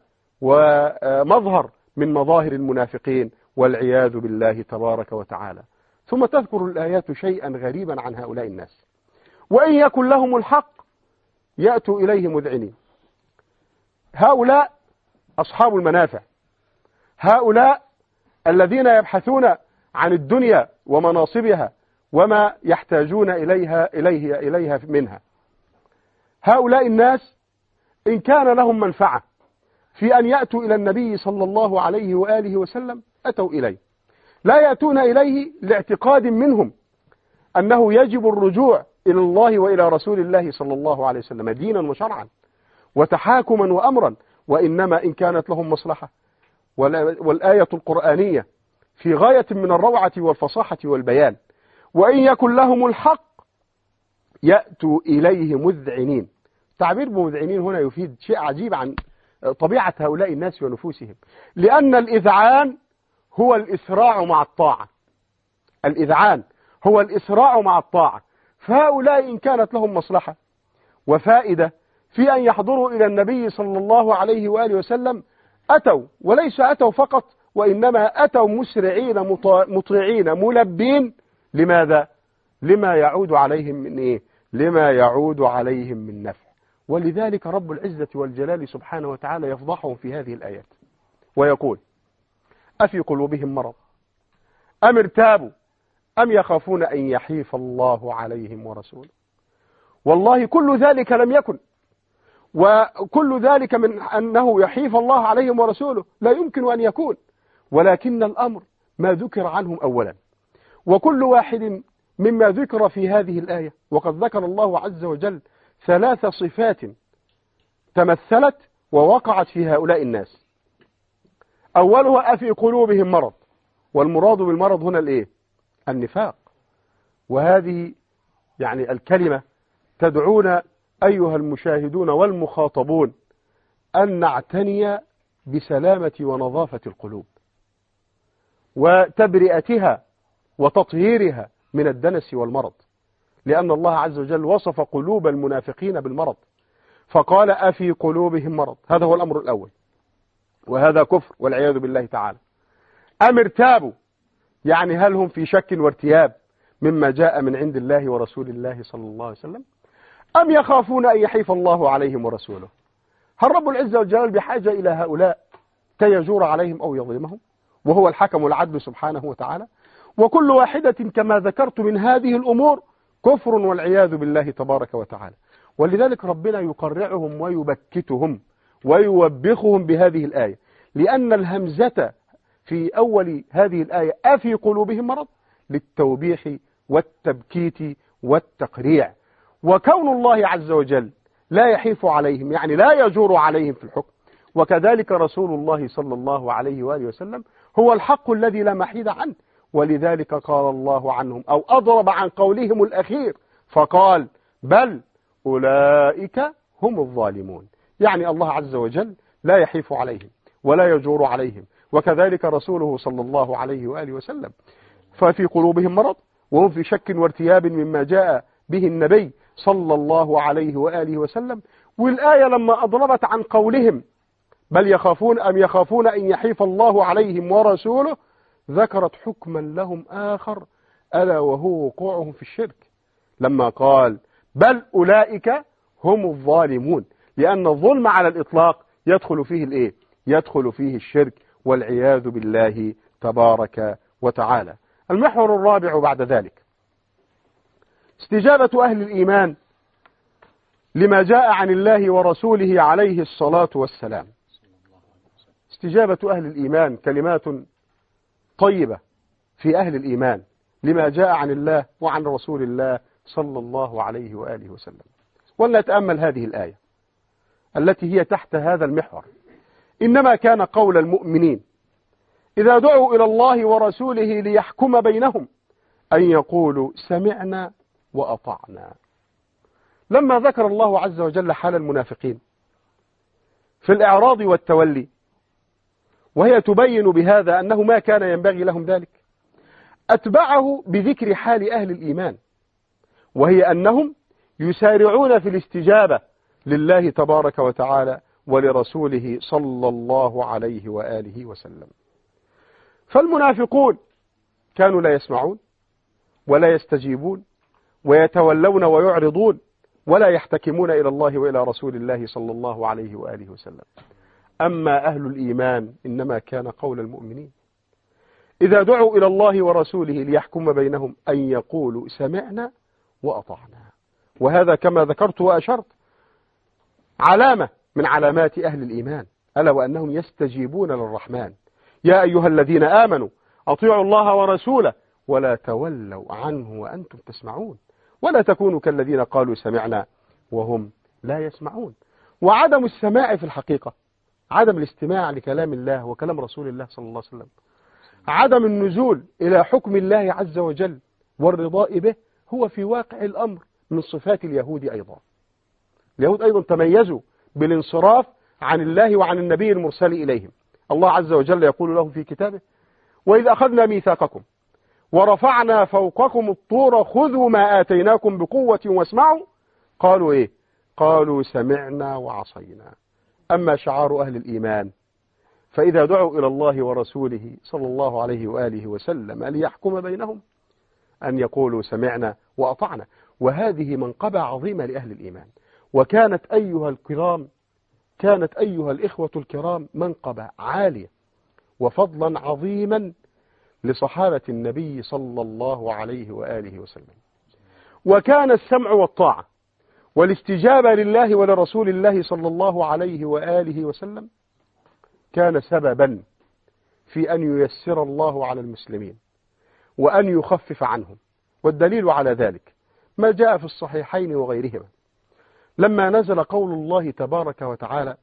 ومظهر من مظاهر المنافقين والعياذ بالله تبارك وتعالى. ثم تذكر الآيات شيئا غريبا عن هؤلاء الناس: وإن يكن لهم الحق يأتوا إليه مذعنين. هؤلاء أصحاب المنافع، هؤلاء الذين يبحثون عن الدنيا ومناصبها وما يحتاجون إليها منها. هؤلاء الناس إن كان لهم منفعة في أن يأتوا إلى النبي صلى الله عليه وآله وسلم أتوا إليه، لا يأتون إليه لاعتقاد منهم أنه يجب الرجوع إلى الله وإلى رسول الله صلى الله عليه وسلم دينا وشرعا وتحاكما وأمرا، وإنما إن كانت لهم مصلحة. والآية القرآنية في غاية من الروعة والفصاحة والبيان: وإن يكن لهم الحق يأتوا إليه مذعنين. تعبير بمذعنين هنا يفيد شيء عجيب عن طبيعة هؤلاء الناس ونفوسهم، لأن الإذعان هو الإسراع مع الطاعة. الإذعان هو الإسراع مع الطاعة. فهؤلاء إن كانت لهم مصلحة وفائدة في أن يحضروا إلى النبي صلى الله عليه وآله وسلم أتوا، وليس أتوا فقط وإنما أتوا مسرعين مطيعين ملبين. لماذا؟ لما يعود عليهم من إيه؟ لما يعود عليهم من نفع. ولذلك رب العزة والجلال سبحانه وتعالى يفضحهم في هذه الآيات ويقول: أفي قلوبهم مرض أم ارتابوا أم يخافون أن يحيف الله عليهم ورسوله. والله كل ذلك لم يكن، وكل ذلك من أنه يحيف الله عليهم ورسوله لا يمكن أن يكون، ولكن الأمر ما ذكر عنهم أولا. وكل واحد مما ذكر في هذه الآية، وقد ذكر الله عز وجل 3 صفات تمثلت ووقعت في هؤلاء الناس. أولها أفي قلوبهم مرض، والمراد بالمرض هنا الإيه؟ النفاق. وهذه يعني الكلمة تدعون أيها المشاهدون والمخاطبون أن نعتني بسلامة ونظافة القلوب وتبرئتها وتطهيرها من الدنس والمرض، لأن الله عز وجل وصف قلوب المنافقين بالمرض فقال أفي قلوبهم مرض. هذا هو الأمر الأول، وهذا كفر والعياذ بالله تعالى. أم ارتابوا، يعني هل هم في شك وارتياب مما جاء من عند الله ورسول الله صلى الله عليه وسلم؟ أم يخافون أن يحيف الله عليهم ورسوله؟ هل رب العزة والجلال بحاجة إلى هؤلاء كي يجور عليهم أو يظلمهم؟ وهو الحكم العدل سبحانه وتعالى. وكل واحدة كما ذكرت من هذه الأمور كفر والعياذ بالله تبارك وتعالى. ولذلك ربنا يقرعهم ويبكتهم ويوبخهم بهذه الآية، لأن الهمزة في أول هذه الآية أفي قلوبهم مرض للتوبيخ والتبكيت والتقريع. وكون الله عز وجل لا يحيف عليهم يعني لا يجور عليهم في الحكم، وكذلك رسول الله صلى الله عليه وآله وسلم هو الحق الذي لا محيد عنه. ولذلك قال الله عنهم أو أضرب عن قولهم الأخير فقال بل أولئك هم الظالمون، يعني الله عز وجل لا يحيف عليهم ولا يجور عليهم، وكذلك رسوله صلى الله عليه وآله وسلم. ففي قلوبهم مرض وهم في شك وارتياب مما جاء به النبي صلى الله عليه وآله وسلم. والآية لما أضربت عن قولهم بل يخافون أن يحيف الله عليهم ورسوله ذكرت حكما لهم آخر ألا وهو وقوعهم في الشرك، لما قال بل أولئك هم الظالمون، لأن الظلم على الإطلاق يدخل فيه الإيه؟ يدخل فيه الشرك والعياذ بالله تبارك وتعالى. المحور الرابع بعد ذلك استجابة أهل الإيمان لما جاء عن الله ورسوله عليه الصلاة والسلام. استجابة أهل الإيمان كلمات طيبة في أهل الإيمان لما جاء عن الله وعن رسول الله صلى الله عليه وآله وسلم. ولنتأمل هذه الآية التي هي تحت هذا المحور. إنما كان قول المؤمنين إذا دعوا إلى الله ورسوله ليحكم بينهم أن يقولوا سمعنا وأطعنا. لما ذكر الله عز وجل حال المنافقين في الإعراض والتولي، وهي تبين بهذا أنه ما كان ينبغي لهم ذلك، أتبعه بذكر حال أهل الإيمان، وهي أنهم يسارعون في الاستجابة لله تبارك وتعالى ولرسوله صلى الله عليه وآله وسلم. فالمنافقون كانوا لا يسمعون ولا يستجيبون ويتولون ويعرضون ولا يحتكمون إلى الله وإلى رسول الله صلى الله عليه وآله وسلم. أما أهل الإيمان إنما كان قول المؤمنين إذا دعوا إلى الله ورسوله ليحكم بينهم أن يقولوا سمعنا وأطعنا. وهذا كما ذكرت وأشرت علامة من علامات أهل الإيمان، ألا وأنهم يستجيبون للرحمن. يا أيها الذين آمنوا أطيعوا الله ورسوله ولا تولوا عنه وأنتم تسمعون ولا تكونوا كالذين قالوا سمعنا وهم لا يسمعون. وعدم السماع في الحقيقة عدم الاستماع لكلام الله وكلام رسول الله صلى الله عليه وسلم، عدم النزول إلى حكم الله عز وجل والرضاء به، هو في واقع الأمر من صفات اليهود أيضا. اليهود أيضا تميزوا بالانصراف عن الله وعن النبي المرسل إليهم. الله عز وجل يقول لهم في كتابه وإذ أخذنا ميثاقكم ورفعنا فوقكم الطور خذوا ما آتيناكم بقوة واسمعوا قالوا إيه؟ قالوا سمعنا وعصينا. أما شعار أهل الإيمان فإذا دعوا إلى الله ورسوله صلى الله عليه وآله وسلم ليحكم بينهم أن يقولوا سمعنا وأطعنا. وهذه منقبة عظيمة لأهل الإيمان، وكانت أيها الإخوة الكرام منقبة عالية وفضلا عظيما لصحابة النبي صلى الله عليه وآله وسلم. وكان السمع والطاعة والاستجابة لله ولرسول الله صلى الله عليه وآله وسلم كان سببا في أن ييسر الله على المسلمين وأن يخفف عنهم. والدليل على ذلك ما جاء في الصحيحين وغيرهما لما نزل قول الله تبارك وتعالى،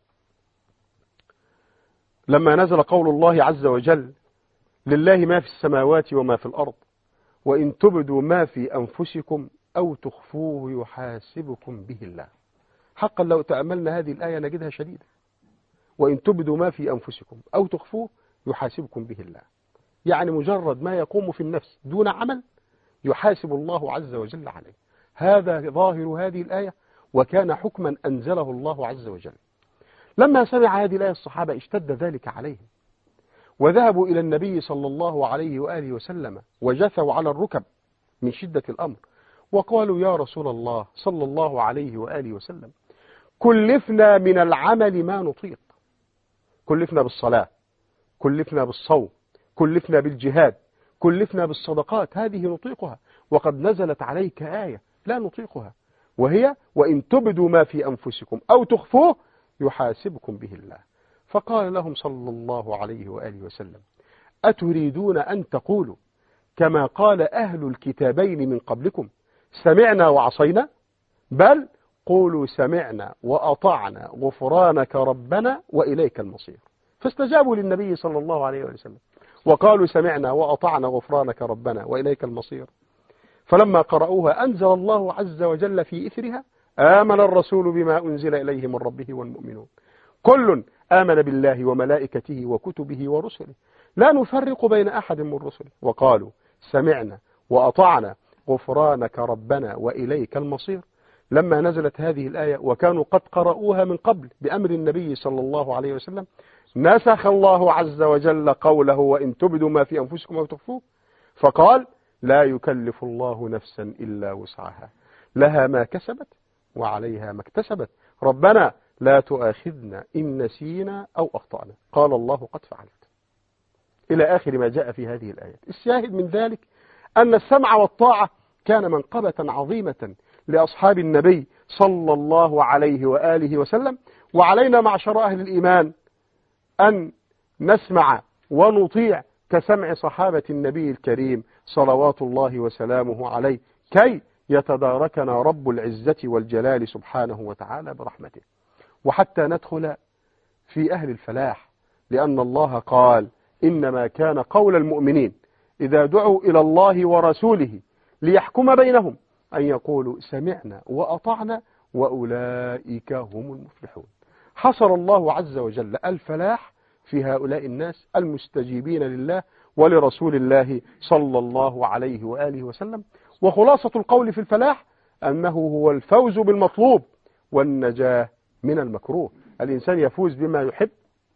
لما نزل قول الله عز وجل لله ما في السماوات وما في الأرض وإن تبدوا ما في أنفسكم أو تخفوه يحاسبكم به الله. حقا لو تأملنا هذه الآية نجدها شديدة. وإن تبدوا ما في أنفسكم أو تخفوه يحاسبكم به الله، يعني مجرد ما يقوم في النفس دون عمل يحاسب الله عز وجل عليه. هذا ظاهر هذه الآية، وكان حكما أنزله الله عز وجل. لما سمع هذه الآية الصحابة اشتد ذلك عليهم وذهبوا إلى النبي صلى الله عليه وآله وسلم وجثوا على الركب من شدة الأمر وقالوا يا رسول الله صلى الله عليه وآله وسلم كلفنا من العمل ما نطيق، كلفنا بالصلاة، كلفنا بالصوم، كلفنا بالجهاد، كلفنا بالصدقات، هذه نطيقها، وقد نزلت عليك آية لا نطيقها. وهي وإن تبدوا ما في أنفسكم أو تخفوه يحاسبكم به الله. فقال لهم صلى الله عليه وآله وسلم: أتريدون أن تقولوا كما قال أهل الكتابين من قبلكم سمعنا وعصينا؟ بل قولوا سمعنا وأطعنا غفرانك ربنا وإليك المصير. فاستجابوا للنبي صلى الله عليه وسلم وقالوا سمعنا وأطعنا غفرانك ربنا وإليك المصير. فلما قرأوها أنزل الله عز وجل في إثرها: آمن الرسول بما أنزل إليه من ربه والمؤمنون كل آمن بالله وملائكته وكتبه ورسله لا نفرق بين أحد من رسله وقالوا سمعنا وأطعنا غفرانك ربنا وإليك المصير. لما نزلت هذه الآية وكانوا قد قرأوها من قبل بأمر النبي صلى الله عليه وسلم نسخ الله عز وجل قوله وإن تبدوا ما في أنفسكم أو تخفوه، فقال: لا يكلف الله نفسا إلا وسعها لها ما كسبت وعليها ما اكتسبت ربنا لا تؤاخذنا إن نسينا أو أخطأنا قال الله قد فعلت، إلى آخر ما جاء في هذه الآيات. الشاهد من ذلك أن السمع والطاعة كان منقبة عظيمة لأصحاب النبي صلى الله عليه وآله وسلم، وعلينا معشر أهل الإيمان أن نسمع ونطيع كسمع صحابة النبي الكريم صلوات الله وسلامه عليه كي يتداركنا رب العزة والجلال سبحانه وتعالى برحمته، وحتى ندخل في أهل الفلاح، لأن الله قال: إنما كان قول المؤمنين إذا دعوا إلى الله ورسوله ليحكم بينهم أن يقولوا سمعنا وأطعنا وأولئك هم المفلحون. حصر الله عز وجل الفلاح في هؤلاء الناس المستجيبين لله ولرسول الله صلى الله عليه وآله وسلم. وخلاصة القول في الفلاح أنه هو الفوز بالمطلوب والنجاة من المكروه. الإنسان يفوز بما يحب،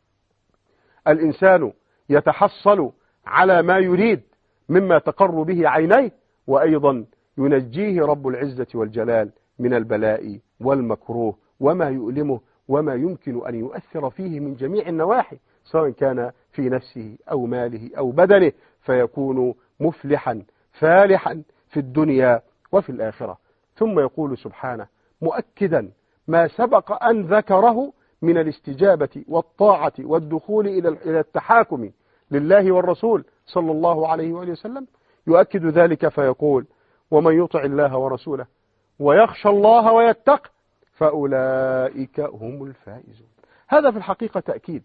الإنسان يتحصل على ما يريد مما تقر به عينيه، وأيضا ينجيه رب العزة والجلال من البلاء والمكروه وما يؤلمه وما يمكن أن يؤثر فيه من جميع النواحي، سواء كان في نفسه أو ماله أو بدنه، فيكون مفلحا فالحا في الدنيا وفي الآخرة. ثم يقول سبحانه مؤكدا ما سبق أن ذكره من الاستجابة والطاعة والدخول إلى التحاكم لله والرسول صلى الله عليه وآله وسلم، يؤكد ذلك فيقول: ومن يطع الله ورسوله ويخشى الله ويتق فأولئك هم الفائزون. هذا في الحقيقة تأكيد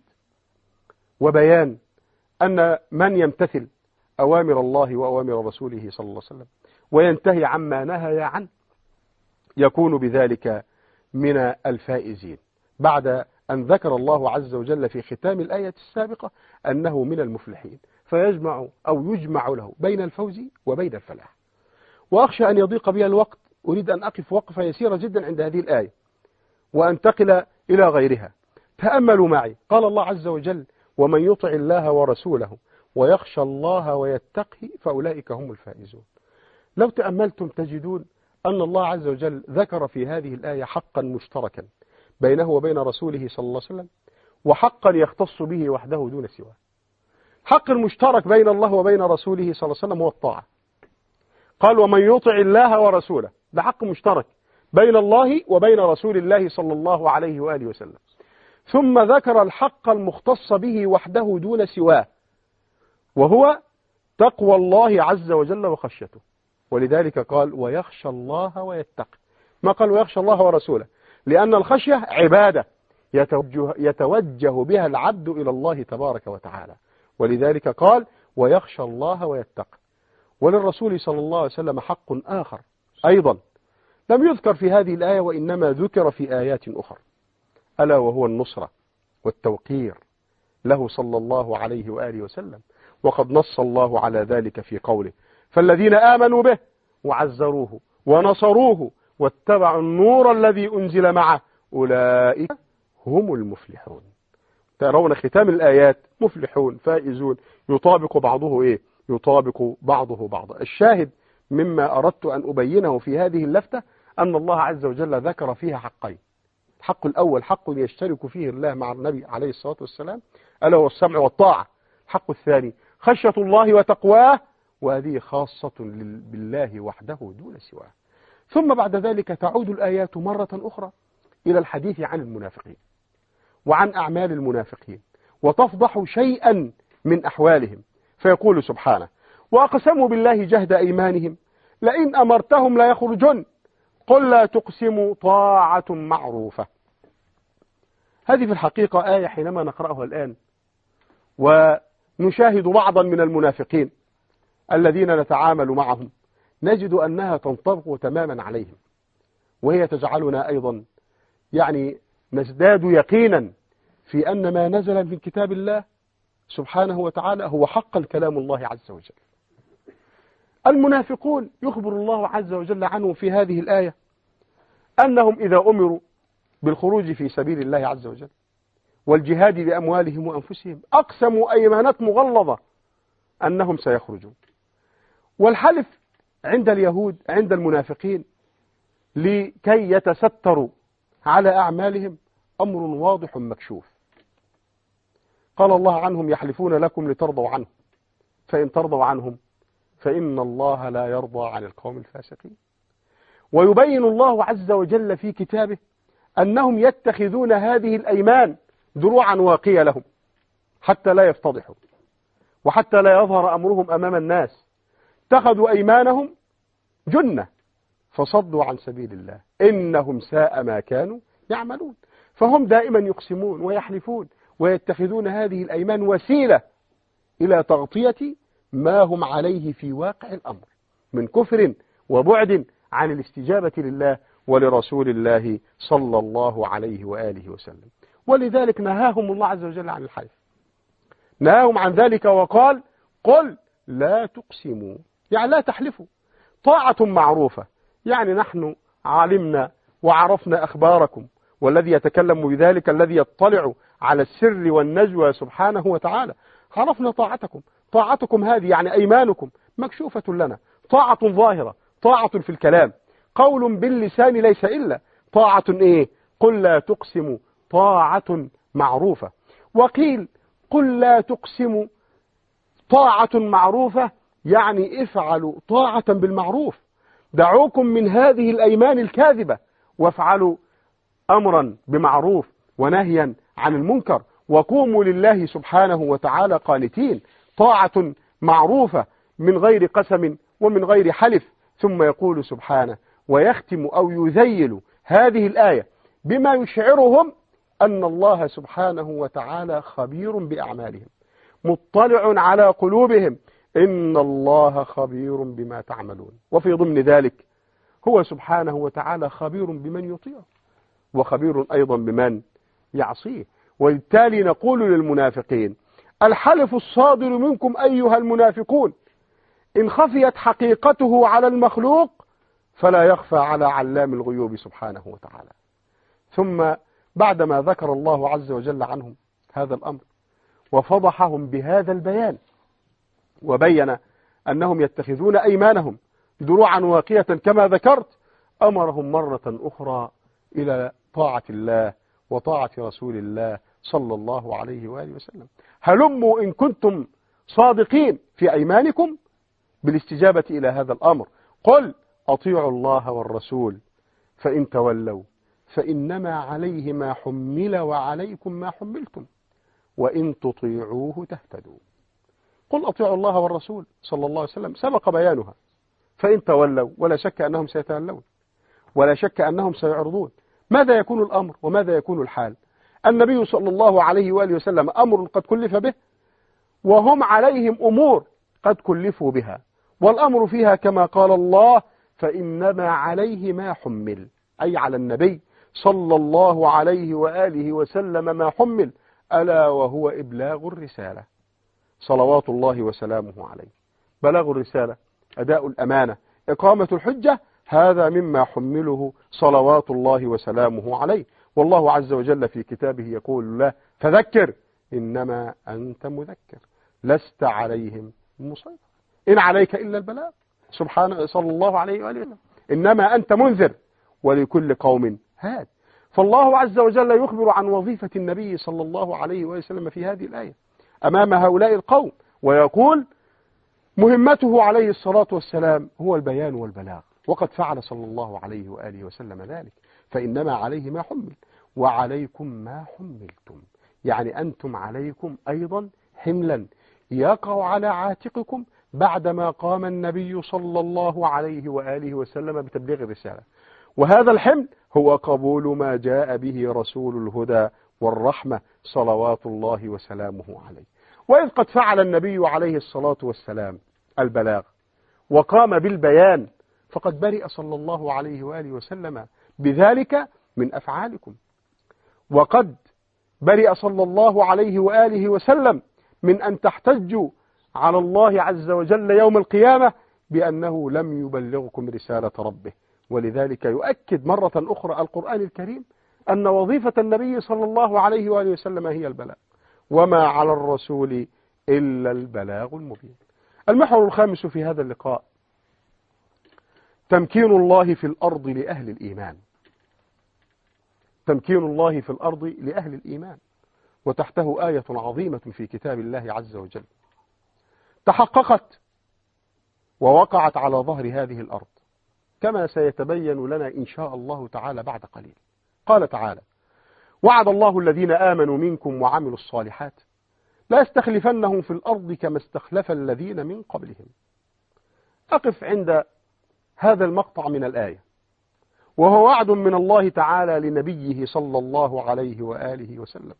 وبيان أن من يمتثل أوامر الله وأوامر رسوله صلى الله عليه وسلم وينتهي عما نهى عنه يكون بذلك من الفائزين، بعد أن ذكر الله عز وجل في ختام الآية السابقة أنه من المفلحين، فيجمع أو يجمع له بين الفوز وبين الفلاح. وأخشى أن يضيق بي الوقت، أريد أن أقف وقفة يسيرة جدا عند هذه الآية وأنتقل إلى غيرها. تأملوا معي، قال الله عز وجل: ومن يطع الله ورسوله ويخشى الله ويتقه فأولئك هم الفائزون. لو تأملتم تجدون أن الله عز وجل ذكر في هذه الآية حقا مشتركا بينه وبين رسوله صلى الله عليه وسلم، وحقا يختص به وحده دون سواه. حق المشترك بين الله وبين رسوله صلى الله عليه وسلم هو الطاعة. قال: ومن يطع الله ورسوله، ده حق مشترك بين الله وبين رسول الله صلى الله عليه وآله وسلم. ثم ذكر الحق المختص به وحده دون سواه، وهو تقوى الله عز وجل وخشيته. ولذلك قال: ويخشى الله ويتقي. ما قال ويخشى الله ورسوله؟ لأن الخشية عبادة يتوجه بها العبد إلى الله تبارك وتعالى، ولذلك قال: ويخشى الله ويتقي. وللرسول صلى الله عليه وسلم حق آخر أيضا لم يذكر في هذه الآية، وإنما ذكر في آيات أخرى، ألا وهو النصرة والتوقير له صلى الله عليه وآله وسلم. وقد نص الله على ذلك في قوله: فالذين آمنوا به وعزروه ونصروه واتبعوا النور الذي أنزل معه أولئك هم المفلحون. ترون ختام الآيات مفلحون فائزون، يطابق بعضه إيه؟ يطابق بعضه بعضا. الشاهد مما أردت أن أبينه في هذه اللفتة أن الله عز وجل ذكر فيها حقين. الحق الأول حق يشترك فيه الله مع النبي عليه الصلاة والسلام، ألا هو السمع والطاعة. الحق الثاني خشية الله وتقواه، وهذه خاصة بالله وحده دون سواه. ثم بعد ذلك تعود الآيات مرة أخرى إلى الحديث عن المنافقين وعن أعمال المنافقين، وتفضح شيئا من أحوالهم، فيقول سبحانه: وأقسموا بالله جهد أيمانهم لئن أمرتهم لا يخرجن قل لا تقسموا طاعة معروفة. هذه في الحقيقة آية حينما نقرأها الآن ونشاهد بعضا من المنافقين الذين نتعامل معهم نجد أنها تنطبق تماما عليهم، وهي تجعلنا أيضا نزداد يقينا في أن ما نزل من كتاب الله سبحانه وتعالى هو حقا كلام الله عز وجل. المنافقون يخبر الله عز وجل عنهم في هذه الآية أنهم إذا أمروا بالخروج في سبيل الله عز وجل والجهاد بأموالهم وأنفسهم أقسموا أيمانات مغلظة أنهم سيخرجون. والحلف عند اليهود عند المنافقين لكي يتستروا على أعمالهم أمر واضح مكشوف. قال الله عنهم: يحلفون لكم لترضوا عنهم فإن ترضوا عنهم فإن الله لا يرضى عن القوم الفاسقين. ويبين الله عز وجل في كتابه أنهم يتخذون هذه الأيمان دروعا واقية لهم حتى لا يفتضحوا وحتى لا يظهر أمرهم أمام الناس. اتخذوا أيمانهم جنة فصدوا عن سبيل الله إنهم ساء ما كانوا يعملون. فهم دائما يقسمون ويحلفون ويتخذون هذه الأيمان وسيلة إلى تغطية ما هم عليه في واقع الأمر من كفر وبعد عن الاستجابة لله ولرسول الله صلى الله عليه وآله وسلم. ولذلك نهاهم الله عز وجل عن الحلف، نهاهم عن ذلك وقال: قل لا تقسموا، لا تحلفوا، طاعة معروفة. نحن علمنا وعرفنا أخباركم، والذي يتكلم بذلك الذي يطلع على السر والنجوى سبحانه وتعالى. عرفنا طاعتكم هذه أيمانكم مكشوفة لنا، طاعة ظاهرة، طاعة في الكلام، قول باللسان ليس إلا طاعة قل لا تقسموا طاعة معروفة. وقيل قل لا تقسموا طاعة معروفة افعلوا طاعة بالمعروف، دعوكم من هذه الأيمان الكاذبة وافعلوا أمرا بمعروف ونهيا عن المنكر وقوموا لله سبحانه وتعالى قانتين. طاعة معروفة من غير قسم ومن غير حلف. ثم يقول سبحانه ويختم أو يذيل هذه الآية بما يشعرهم أن الله سبحانه وتعالى خبير بأعمالهم مطلع على قلوبهم إن الله خبير بما تعملون. وفي ضمن ذلك هو سبحانه وتعالى خبير بمن يطيعه وخبير أيضا بمن يعصيه. وبالتالي نقول للمنافقين: الحلف الصادر منكم أيها المنافقون إن خفيت حقيقته على المخلوق فلا يخفى على علام الغيوب سبحانه وتعالى. ثم بعدما ذكر الله عز وجل عنهم هذا الأمر وفضحهم بهذا البيان وبين أنهم يتخذون أيمانهم دروعا واقية كما ذكرت، أمرهم مرة أخرى إلى طاعة الله وطاعة رسول الله صلى الله عليه وآله وسلم. هلموا إن كنتم صادقين في أيمانكم بالاستجابة إلى هذا الأمر. قل أطيعوا الله والرسول فإن تولوا فإنما عليه ما حمل وعليكم ما حملتم وإن تطيعوه تهتدوا. قل أطيعوا الله والرسول صلى الله عليه وسلم سبق بيانها، فإن تولوا ولا شك أنهم سيتولون ولا شك أنهم سيعرضون. ماذا يكون الأمر وماذا يكون الحال؟ النبي صلى الله عليه وآله وسلم أمر قد كلف به وهم عليهم أمور قد كلفوا بها، والأمر فيها كما قال الله فإنما عليه ما حمل، أي على النبي صلى الله عليه وآله وسلم ما حمل، ألا وهو إبلاغ الرسالة صلوات الله وسلامه عليه. بلاغ الرسالة، أداء الأمانة، إقامة الحجة، هذا مما حمله صلوات الله وسلامه عليه. والله عز وجل في كتابه يقول له: فذكر إنما أنت مذكر لست عليهم مسيطر إن عليك إلا البلاغ. سبحانه صلى الله عليه وآله وسلم إنما أنت منذر ولكل قوم هاد. فالله عز وجل يخبر عن وظيفة النبي صلى الله عليه وسلم في هذه الآية أمام هؤلاء القوم، ويقول مهمته عليه الصلاة والسلام هو البيان والبلاغ، وقد فعل صلى الله عليه وآله وسلم ذلك، فإنما عليه ما حمل وعليكم ما حملتم، يعني أنتم عليكم أيضا حملا يقع على عاتقكم بعدما قام النبي صلى الله عليه وآله وسلم بتبليغ الرسالة. وهذا الحمل هو قبول ما جاء به رسول الهدى والرحمة صلوات الله وسلامه عليه. وإذ قد فعل النبي عليه الصلاة والسلام البلاغ وقام بالبيان، فقد برئ صلى الله عليه وآله وسلم بذلك من أفعالكم، وقد برئ صلى الله عليه وآله وسلم من أن تحتجوا على الله عز وجل يوم القيامة بأنه لم يبلغكم رسالة ربه. ولذلك يؤكد مرة أخرى القرآن الكريم أن وظيفة النبي صلى الله عليه وآله وسلم هي البلاغ، وما على الرسول إلا البلاغ المبين. المحور الخامس في هذا اللقاء تمكين الله في الأرض لأهل الإيمان. تمكين الله في الأرض لأهل الإيمان، وتحته آية عظيمة في كتاب الله عز وجل تحققت ووقعت على ظهر هذه الأرض، كما سيتبين لنا إن شاء الله تعالى بعد قليل. قال تعالى: وعد الله الذين آمنوا منكم وعملوا الصالحات لا يستخلفنهم في الأرض كما استخلف الذين من قبلهم. أقف عند هذا المقطع من الآية، وهو وعد من الله تعالى لنبيه صلى الله عليه وآله وسلم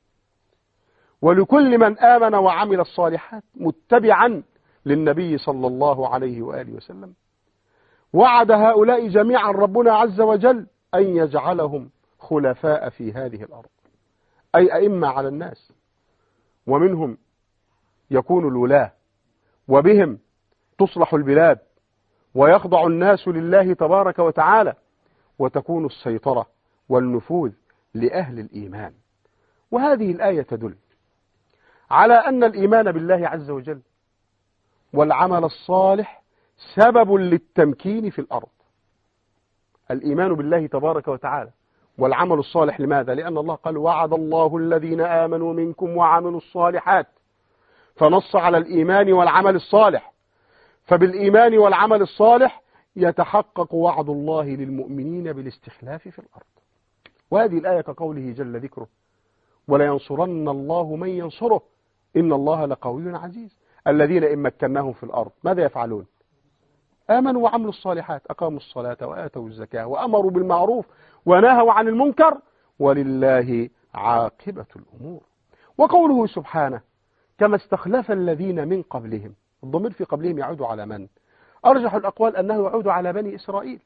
ولكل من آمن وعمل الصالحات متبعا للنبي صلى الله عليه وآله وسلم. وعد هؤلاء جميعا ربنا عز وجل أن يجعلهم خلفاء في هذه الأرض، أي أئمة على الناس، ومنهم يكون الولاة، وبهم تصلح البلاد ويخضع الناس لله تبارك وتعالى، وتكون السيطرة والنفوذ لأهل الإيمان. وهذه الآية تدل على أن الإيمان بالله عز وجل والعمل الصالح سبب للتمكين في الأرض. الإيمان بالله تبارك وتعالى والعمل الصالح، لماذا؟ لأن الله قال: وعد الله الذين آمنوا منكم وعملوا الصالحات، فنص على الإيمان والعمل الصالح. فبالإيمان والعمل الصالح يتحقق وعد الله للمؤمنين بالاستخلاف في الأرض. وهذه الآية كقوله جل ذكره: ولينصرن الله من ينصره إن الله لقوي عزيز. الذين إن مكناهم في الأرض ماذا يفعلون؟ آمنوا وعملوا الصالحات، أقاموا الصلاة وآتوا الزكاة وأمروا بالمعروف ونهوا عن المنكر ولله عاقبة الأمور. وقوله سبحانه: كما استخلف الذين من قبلهم، الضمير في قبلهم يعود على من؟ أرجح الأقوال أنه يعود على بني إسرائيل،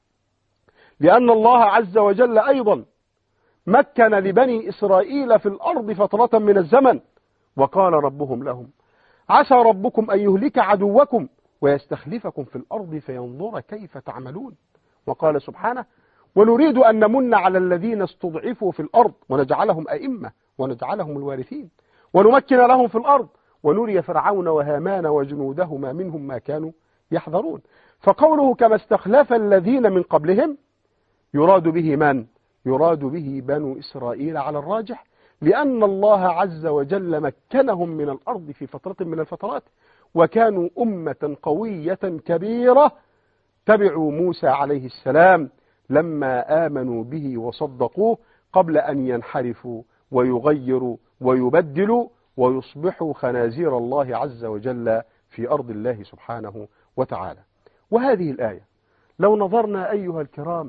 لأن الله عز وجل أيضا مكن لبني إسرائيل في الأرض فترة من الزمن، وقال ربهم لهم: عسى ربكم أن يهلك عدوكم ويستخلفكم في الأرض فينظر كيف تعملون. وقال سبحانه: ونريد أن نمن على الذين استضعفوا في الأرض ونجعلهم أئمة ونجعلهم الوارثين ونمكن لهم في الأرض ونري فرعون وهامان وجنودهما منهم ما كانوا يحذرون. فقوله كما استخلف الذين من قبلهم يراد به من؟ يراد به بنو إسرائيل على الراجح، لأن الله عز وجل مكنهم من الأرض في فترة من الفترات، وكانوا أمة قوية كبيرة تبعوا موسى عليه السلام لما آمنوا به وصدقوه قبل أن ينحرفوا ويغيروا ويبدلوا ويصبحوا خنازير الله عز وجل في أرض الله سبحانه وتعالى. وهذه الآية لو نظرنا أيها الكرام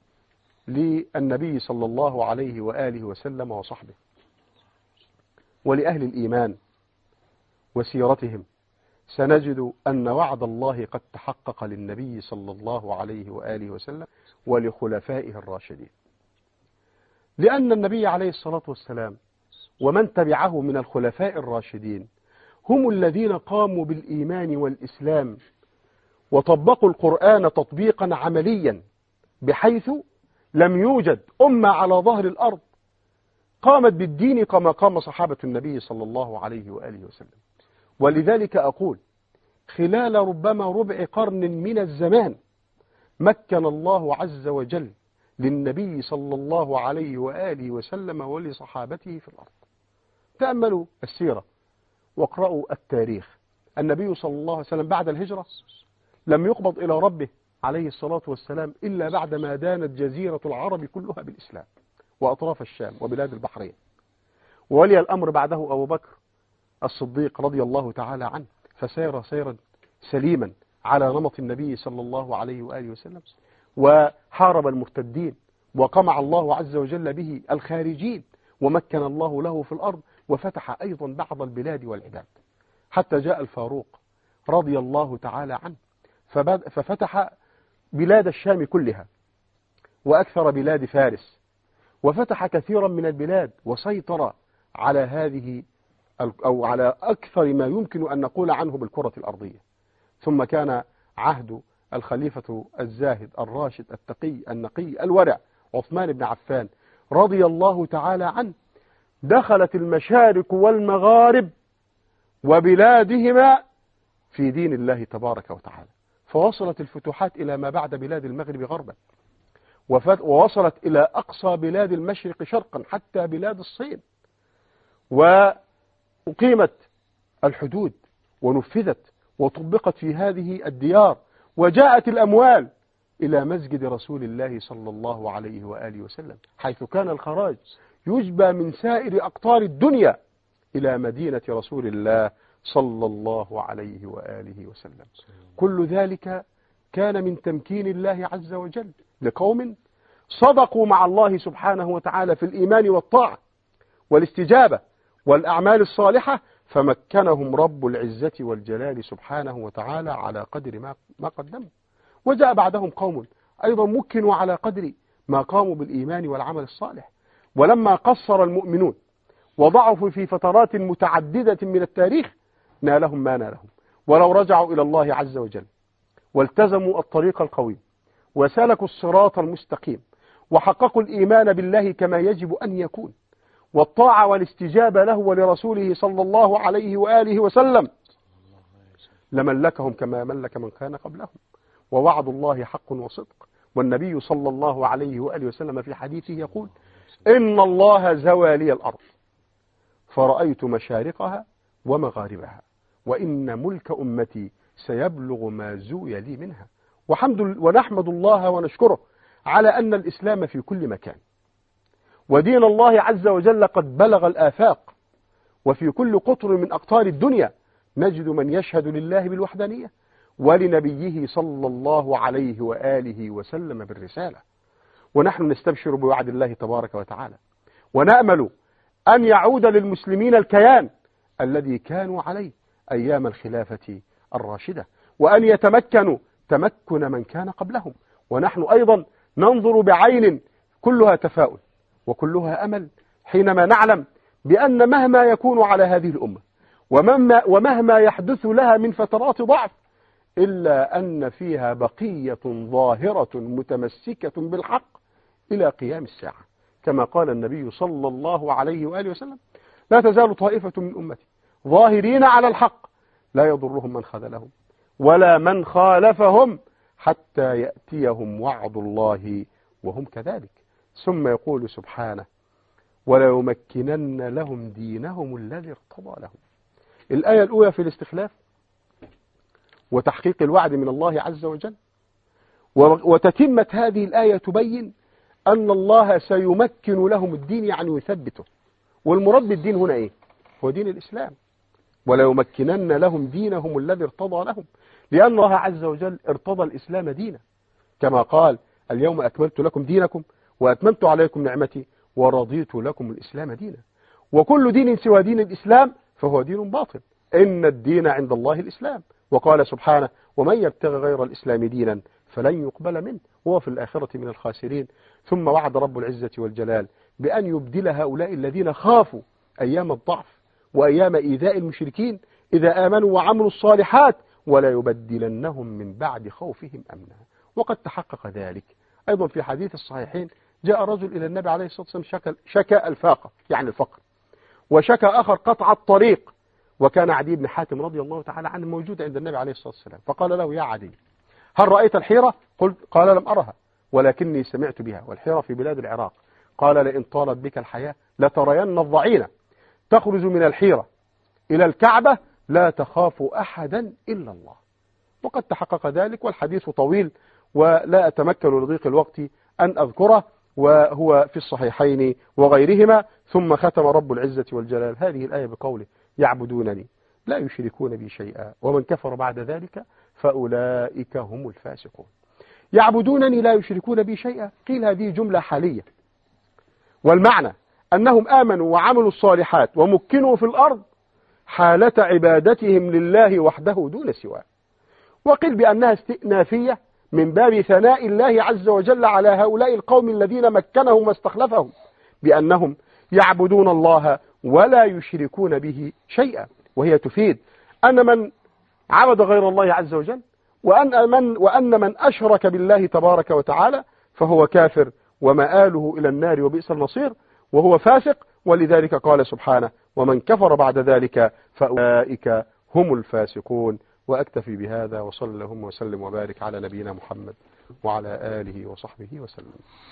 للنبي صلى الله عليه وآله وسلم وصحبه ولأهل الإيمان وسيرتهم، سنجد أن وعد الله قد تحقق للنبي صلى الله عليه وآله وسلم ولخلفائه الراشدين، لأن النبي عليه الصلاة والسلام ومن تبعه من الخلفاء الراشدين هم الذين قاموا بالإيمان والإسلام وطبقوا القرآن تطبيقا عمليا، بحيث لم يوجد أمة على ظهر الأرض قامت بالدين كما قام صحابة النبي صلى الله عليه وآله وسلم. ولذلك أقول خلال ربما ربع قرن من الزمان مكن الله عز وجل للنبي صلى الله عليه وآله وسلم ولصحابته في الأرض. تأملوا السيرة واقرأوا التاريخ. النبي صلى الله عليه وسلم بعد الهجرة لم يقبض إلى ربه عليه الصلاة والسلام إلا بعدما دانت جزيرة العرب كلها بالإسلام وأطراف الشام وبلاد البحرين. وولي الأمر بعده أبو بكر الصديق رضي الله تعالى عنه، فسير سيرا سليما على نمط النبي صلى الله عليه وآله وسلم، وحارب المرتدين، وقمع الله عز وجل به الخارجين، ومكن الله له في الأرض، وفتح أيضا بعض البلاد والعباد، حتى جاء الفاروق رضي الله تعالى عنه ففتح بلاد الشام كلها وأكثر بلاد فارس، وفتح كثيرا من البلاد، وسيطر على هذه أو على أكثر ما يمكن أن نقول عنه بالكرة الأرضية. ثم كان عهد الخليفة الزاهد الراشد التقي النقي الورع عثمان بن عفان رضي الله تعالى عنه، دخلت المشارق والمغارب وبلادهما في دين الله تبارك وتعالى، فوصلت الفتوحات إلى ما بعد بلاد المغرب غربا، ووصلت إلى أقصى بلاد المشرق شرقا حتى بلاد الصين، وأقيمت الحدود ونفذت وطبقت في هذه الديار، وجاءت الأموال إلى مسجد رسول الله صلى الله عليه وآله وسلم، حيث كان الخراج يجبى من سائر أقطار الدنيا إلى مدينة رسول الله صلى الله عليه وآله وسلم. كل ذلك كان من تمكين الله عز وجل لقوم صدقوا مع الله سبحانه وتعالى في الإيمان والطاعة والاستجابة والأعمال الصالحة، فمكنهم رب العزة والجلال سبحانه وتعالى على قدر ما قدموا. وجاء بعدهم قوم أيضا مكنوا على قدر ما قاموا بالإيمان والعمل الصالح، ولما قصر المؤمنون وضعفوا في فترات متعددة من التاريخ نالهم ما نالهم، ولو رجعوا إلى الله عز وجل والتزموا الطريق القويم وسلكوا الصراط المستقيم وحققوا الإيمان بالله كما يجب أن يكون والطاعة والاستجابة له ولرسوله صلى الله عليه وآله وسلم، لملكهم كما ملك من كان قبلهم، ووعد الله حق وصدق. والنبي صلى الله عليه وآله وسلم في حديثه يقول: إن الله زوى لي الأرض فرأيت مشارقها ومغاربها، وإن ملك أمتي سيبلغ ما زوي لي منها. ونحمد الله ونشكره على أن الإسلام في كل مكان، ودين الله عز وجل قد بلغ الآفاق، وفي كل قطر من أقطار الدنيا نجد من يشهد لله بالوحدانية ولنبيه صلى الله عليه وآله وسلم بالرسالة. ونحن نستبشر بوعد الله تبارك وتعالى، ونأمل أن يعود للمسلمين الكيان الذي كانوا عليه أيام الخلافة الراشدة، وأن يتمكنوا تمكن من كان قبلهم. ونحن أيضا ننظر بعين كلها تفاؤل وكلها أمل حينما نعلم بأن مهما يكون على هذه الأمة ومهما يحدث لها من فترات ضعف، إلا أن فيها بقية ظاهرة متمسكة بالحق إلى قيام الساعة، كما قال النبي صلى الله عليه وآله وسلم: لا تزال طائفة من أمتي ظاهرين على الحق لا يضرهم من خذلهم ولا من خالفهم حتى يأتيهم وعد الله وهم كذلك. ثم يقول سبحانه: وليمكنن لهم دينهم الذي ارتضى لهم. الآية الأولى في الاستخلاف وتحقيق الوعد من الله عز وجل، وتتمة هذه الآية تبين أن الله سيمكن لهم الدين، يعني يثبته. والمراد بالدين هنا إيه؟ هو دين الإسلام. وليمكنن لهم دينهم الذي ارتضى لهم، لأن الله عز وجل ارتضى الإسلام دينا، كما قال: اليوم أكملت لكم دينكم وأتممت عليكم نعمتي ورضيت لكم الإسلام دينا. وكل دين سوى دين الإسلام فهو دين باطل. إن الدين عند الله الإسلام. وقال سبحانه: ومن يبتغي غير الإسلام دينا فلن يقبل منه وهو في الآخرة من الخاسرين. ثم وعد رب العزة والجلال بأن يبدل هؤلاء الذين خافوا أيام الضعف وأيام إيذاء المشركين إذا آمنوا وعملوا الصالحات، ولا يبدلنهم من بعد خوفهم أمنا. وقد تحقق ذلك أيضا في حديث الصحيحين. جاء رجل إلى النبي عليه الصلاة والسلام شكى الفاقة، يعني الفقر، وشكى آخر قطع الطريق، وكان عدي بن حاتم رضي الله تعالى عنه موجود عند النبي عليه الصلاة والسلام، فقال له: يا عدي، هل رأيت الحيرة؟ قال: لم أرها ولكني سمعت بها، والحيرة في بلاد العراق. قال: لئن طالت بك الحياة لترين الضعينة تخرج من الحيرة إلى الكعبة لا تخاف أحدا إلا الله. وقد تحقق ذلك، والحديث طويل ولا أتمكن لضيق الوقت أن أذكره، وهو في الصحيحين وغيرهما. ثم ختم رب العزة والجلال هذه الآية بقوله: يعبدونني لا يشركون بي شيئا ومن كفر بعد ذلك فأولئك هم الفاسقون. يعبدونني لا يشركون بي شيئا، قيل هذه جملة حالية، والمعنى أنهم آمنوا وعملوا الصالحات ومكنوا في الأرض حالة عبادتهم لله وحده دون سواه. وقيل بأنها استئنافية من باب ثناء الله عز وجل على هؤلاء القوم الذين مكنهم واستخلفهم، بأنهم يعبدون الله ولا يشركون به شيئا، وهي تفيد أن من عبد غير الله عز وجل وأن من أشرك بالله تبارك وتعالى فهو كافر ومآله إلى النار وبئس المصير وهو فاسق. ولذلك قال سبحانه: ومن كفر بعد ذلك فأولئك هم الفاسقون. وأكتفي بهذا، وصلى اللهم وسلم وبارك على نبينا محمد وعلى آله وصحبه وسلم.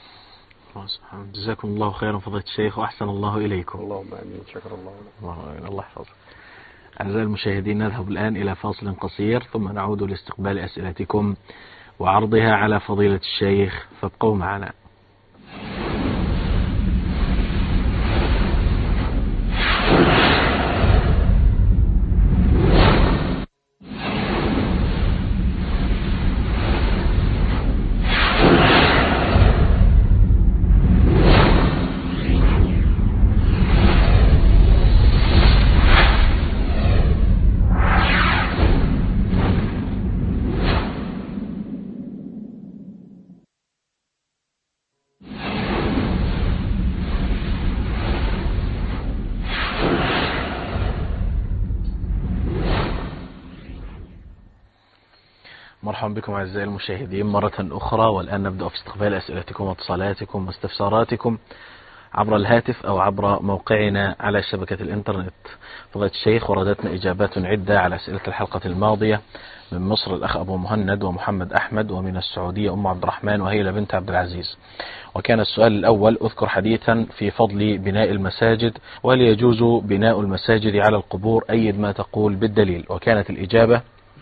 جزاكم الله خيرا فضيلة الشيخ، وأحسن الله إليكم. اللهم آمين. شكر الله لك. الله يحفظك. أعزائي المشاهدين، نذهب الآن إلى فاصل قصير ثم نعود لاستقبال أسئلتكم وعرضها على فضيلة الشيخ، فابقوا معنا. مرحبا بكم أعزائي المشاهدين مرة أخرى، والآن نبدأ في استقبال أسئلتكم واتصالاتكم واستفساراتكم عبر الهاتف أو عبر موقعنا على شبكة الإنترنت. فضيلة الشيخ، وردتنا إجابات عدة على أسئلة الحلقة الماضية. من مصر الأخ أبو مهند ومحمد أحمد، ومن السعودية أم عبد الرحمن وهيلة بنت عبد العزيز. وكان السؤال الأول: أذكر حديثا في فضل بناء المساجد، وهل يجوز بناء المساجد على القبور؟ أيد ما تقول بالدليل. وكانت الإجابة: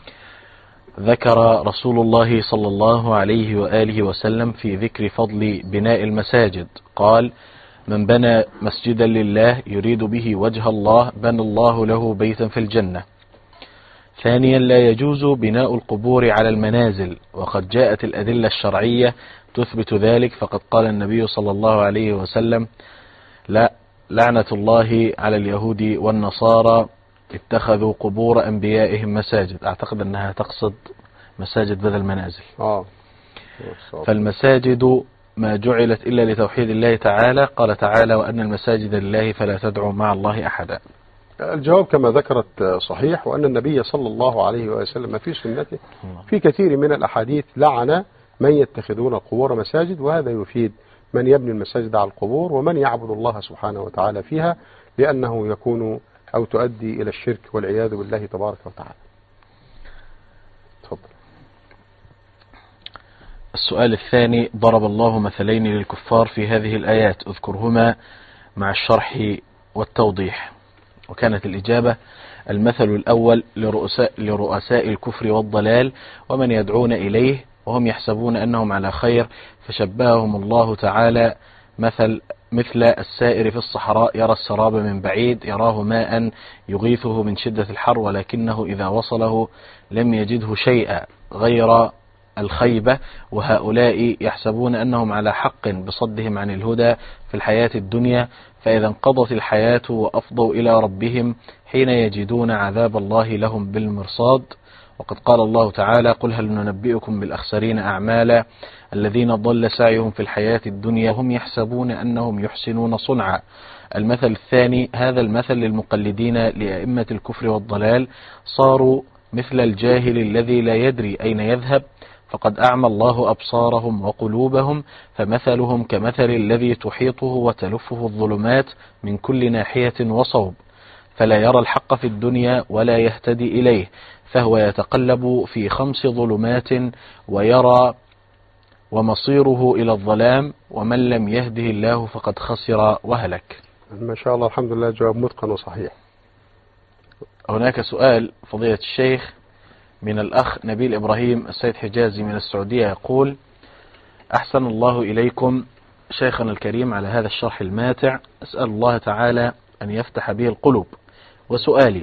ذكر رسول الله صلى الله عليه وآله وسلم في ذكر فضل بناء المساجد قال: من بنى مسجدا لله يريد به وجه الله بنى الله له بيتا في الجنة. ثانيا: لا يجوز بناء القبور على المنازل، وقد جاءت الأدلة الشرعية تثبت ذلك، فقد قال النبي صلى الله عليه وسلم: لا لعنة الله على اليهود والنصارى اتخذوا قبور أنبيائهم مساجد. أعتقد أنها تقصد مساجد بدل منازل. فالمساجد ما جعلت إلا لتوحيد الله تعالى. قال تعالى: وأن المساجد لله فلا تدعوا مع الله أحدا. الجواب كما ذكرت صحيح، وأن النبي صلى الله عليه وسلم في سنته في كثير من الأحاديث لعن من يتخذون القبور مساجد، وهذا يفيد من يبني المساجد على القبور ومن يعبد الله سبحانه وتعالى فيها، لأنه يكون أو تؤدي إلى الشرك والعياذ بالله تبارك وتعالى. تفضل. السؤال الثاني: ضرب الله مثلين للكفار في هذه الآيات، اذكرهما مع الشرح والتوضيح. وكانت الإجابة: المثل الأول لرؤساء الكفر والضلال ومن يدعون إليه وهم يحسبون أنهم على خير، فشبههم الله تعالى مثل السائر في الصحراء يرى السراب من بعيد يراه ماء يغيثه من شدة الحر، ولكنه إذا وصله لم يجده شيئا غير الخيبة، وهؤلاء يحسبون أنهم على حق بصدهم عن الهدى في الحياة الدنيا، فإذا انقضت الحياة وأفضوا إلى ربهم حين يجدون عذاب الله لهم بالمرصاد. وقد قال الله تعالى: قل هل ننبئكم بالأخسرين أعمالا الذين ضل سعيهم في الحياة الدنيا هم يحسبون أنهم يحسنون صنعا. المثل الثاني: هذا المثل للمقلدين لأئمة الكفر والضلال، صاروا مثل الجاهل الذي لا يدري أين يذهب، فقد أعمى الله أبصارهم وقلوبهم، فمثلهم كمثل الذي تحيطه وتلفه الظلمات من كل ناحية وصوب، فلا يرى الحق في الدنيا ولا يهتدي إليه، فهو يتقلب في 5 ظلمات ويرى ومصيره إلى الظلام، ومن لم يهده الله فقد خسر وهلك. ما شاء الله، الحمد لله، جواب متقن وصحيح. هناك سؤال فضيلة الشيخ من الأخ نبيل إبراهيم السيد حجازي من السعودية يقول: أحسن الله إليكم شيخنا الكريم على هذا الشرح الماتع، أسأل الله تعالى أن يفتح به القلوب. وسؤالي: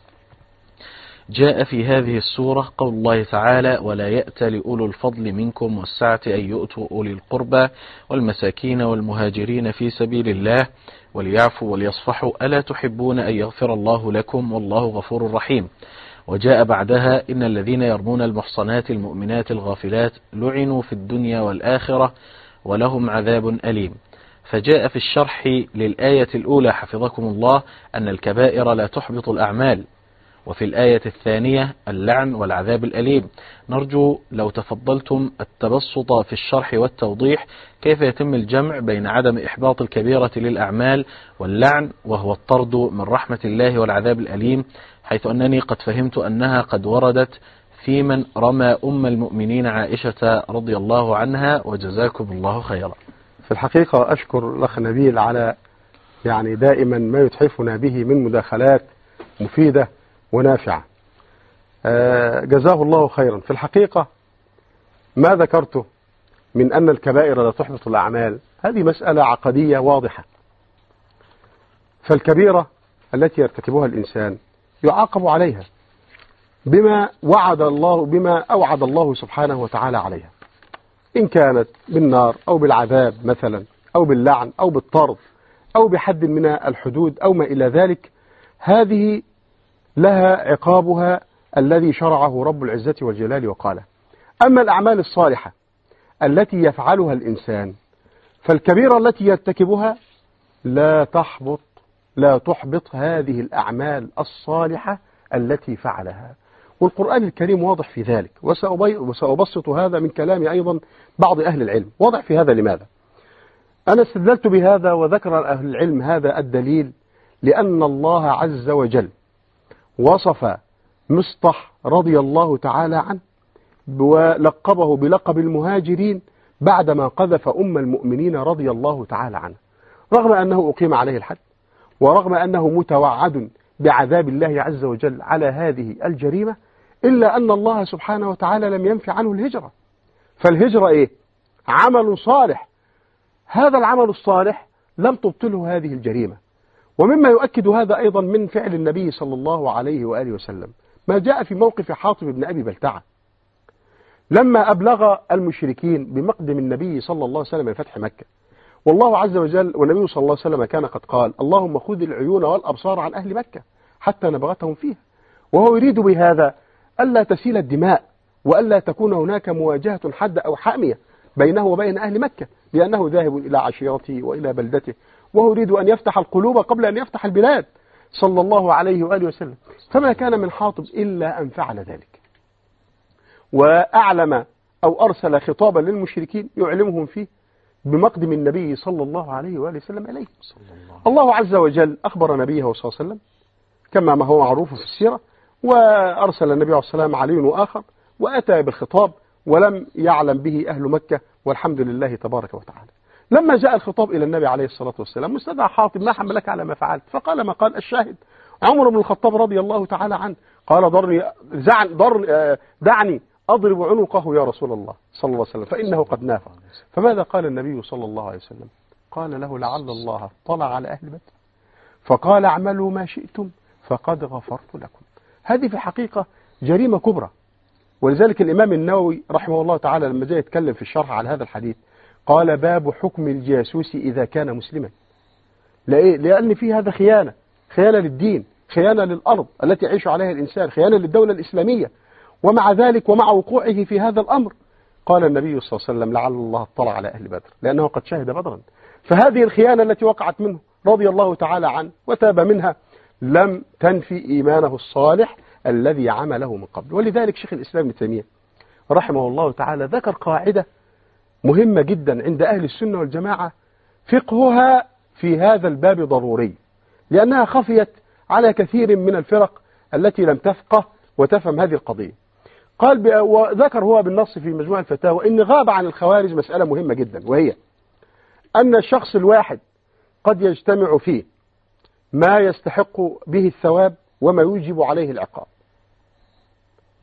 جاء في هذه السورة قول الله تعالى: ولا يأت لأولو الفضل منكم والسعة أن يؤتوا أولي القربى والمساكين والمهاجرين في سبيل الله وليعفوا وليصفحوا ألا تحبون أن يغفر الله لكم والله غفور رحيم. وجاء بعدها: إن الذين يرمون المحصنات المؤمنات الغافلات لعنوا في الدنيا والآخرة ولهم عذاب أليم. فجاء في الشرح للآية الأولى حفظكم الله أن الكبائر لا تحبط الأعمال، وفي الآية الثانية اللعن والعذاب الأليم. نرجو لو تفضلتم التبسط في الشرح والتوضيح كيف يتم الجمع بين عدم إحباط الكبيرة للأعمال واللعن وهو الطرد من رحمة الله والعذاب الأليم، حيث أنني قد فهمت أنها قد وردت في من رمى أم المؤمنين عائشة رضي الله عنها، وجزاكم الله خيرا. في الحقيقة أشكر الأخ نبيل على دائما ما يتحفنا به من مداخلات مفيدة ونافعة، جزاه الله خيرا. في الحقيقة ما ذكرته من أن الكبائر لا تحبط الأعمال هذه مسألة عقدية واضحة، فالكبيرة التي يرتكبها الإنسان يعاقب عليها بما أوعد الله سبحانه وتعالى عليها، إن كانت بالنار أو بالعذاب مثلا أو باللعن أو بالطرد أو بحد من الحدود أو ما إلى ذلك. هذه لها عقابها الذي شرعه رب العزة والجلال وقاله. أما الأعمال الصالحة التي يفعلها الإنسان فالكبيرة التي يرتكبها لا تحبط هذه الأعمال الصالحة التي فعلها، والقرآن الكريم واضح في ذلك، وسأبسط هذا من كلام أيضا بعض أهل العلم. واضح في هذا لماذا؟ أنا استدللت بهذا وذكر أهل العلم هذا الدليل لأن الله عز وجل وصف مصطح رضي الله تعالى عنه ولقبه بلقب المهاجرين بعدما قذف أم المؤمنين رضي الله تعالى عنه، رغم أنه أقيم عليه الحد ورغم أنه متوعد بعذاب الله عز وجل على هذه الجريمة، إلا أن الله سبحانه وتعالى لم ينفي عنه الهجرة. فالهجرة إيه؟ عمل صالح، هذا العمل الصالح لم تبطله هذه الجريمة. ومما يؤكد هذا أيضا من فعل النبي صلى الله عليه وآله وسلم ما جاء في موقف حاطب بن أبي بلتعة لما أبلغ المشركين بمقدم النبي صلى الله عليه وسلم من فتح مكة، والله عز وجل والنبي صلى الله عليه وسلم كان قد قال: اللهم خذ العيون والأبصار عن أهل مكة حتى نبغتهم فيها، وهو يريد بهذا ألا تسيل الدماء وألا تكون هناك مواجهة حادة أو حامية بينه وبين أهل مكة، لأنه ذاهب إلى عشيرته وإلى بلدته، وهو يريد أن يفتح القلوب قبل أن يفتح البلاد صلى الله عليه وآله وسلم. فما كان من حاطب إلا أن فعل ذلك، وأعلم أو أرسل خطابا للمشركين يعلمهم فيه بمقدم النبي صلى الله عليه وآله وسلم إليه. الله عز وجل أخبر نبيه صلى الله عليه وسلم كما ما هو معروف في السيرة، وأرسل النبي عليه الصلاة والسلام علي وآخر وأتى بالخطاب ولم يعلم به أهل مكة، والحمد لله تبارك وتعالى. لما جاء الخطاب إلى النبي عليه الصلاة والسلام مستدعى حاطب: ما حملك على ما فعلت؟ فقال ما قال الشاهد عمر بن الخطاب رضي الله تعالى عنه قال: دعني أضرب عنقه يا رسول الله صلى الله عليه وسلم فإنه قد نافق. فماذا قال النبي صلى الله عليه وسلم؟ قال له: لعل الله اطلع على أهل بدر فقال: اعملوا ما شئتم فقد غفرت لكم. هذه في الحقيقة جريمة كبرى، ولذلك الإمام النووي رحمه الله تعالى لما جاء يتكلم في الشرح على هذا الحديث قال: باب حكم الجاسوس إذا كان مسلما. لأن في هذا خيانة للدين، خيانة للأرض التي يعيش عليها الإنسان، خيانة للدولة الإسلامية. ومع ذلك ومع وقوعه في هذا الأمر قال النبي صلى الله عليه وسلم: لعل الله اطلع على أهل بدر، لأنه قد شهد بدرا. فهذه الخيانة التي وقعت منه رضي الله تعالى عنه وتاب منها لم تنفي إيمانه الصالح الذي عمله من قبل. ولذلك شيخ الإسلام ابن تيمية رحمه الله تعالى ذكر قاعدة مهمة جدا عند أهل السنة والجماعة، فقهها في هذا الباب ضروري، لأنها خفيت على كثير من الفرق التي لم تفقه وتفهم هذه القضية. قال وذكر هو بالنص في مجموع الفتاوى إن غاب عن الخوارج مسألة مهمة جدا، وهي أن الشخص الواحد قد يجتمع فيه ما يستحق به الثواب وما يوجب عليه العقاب.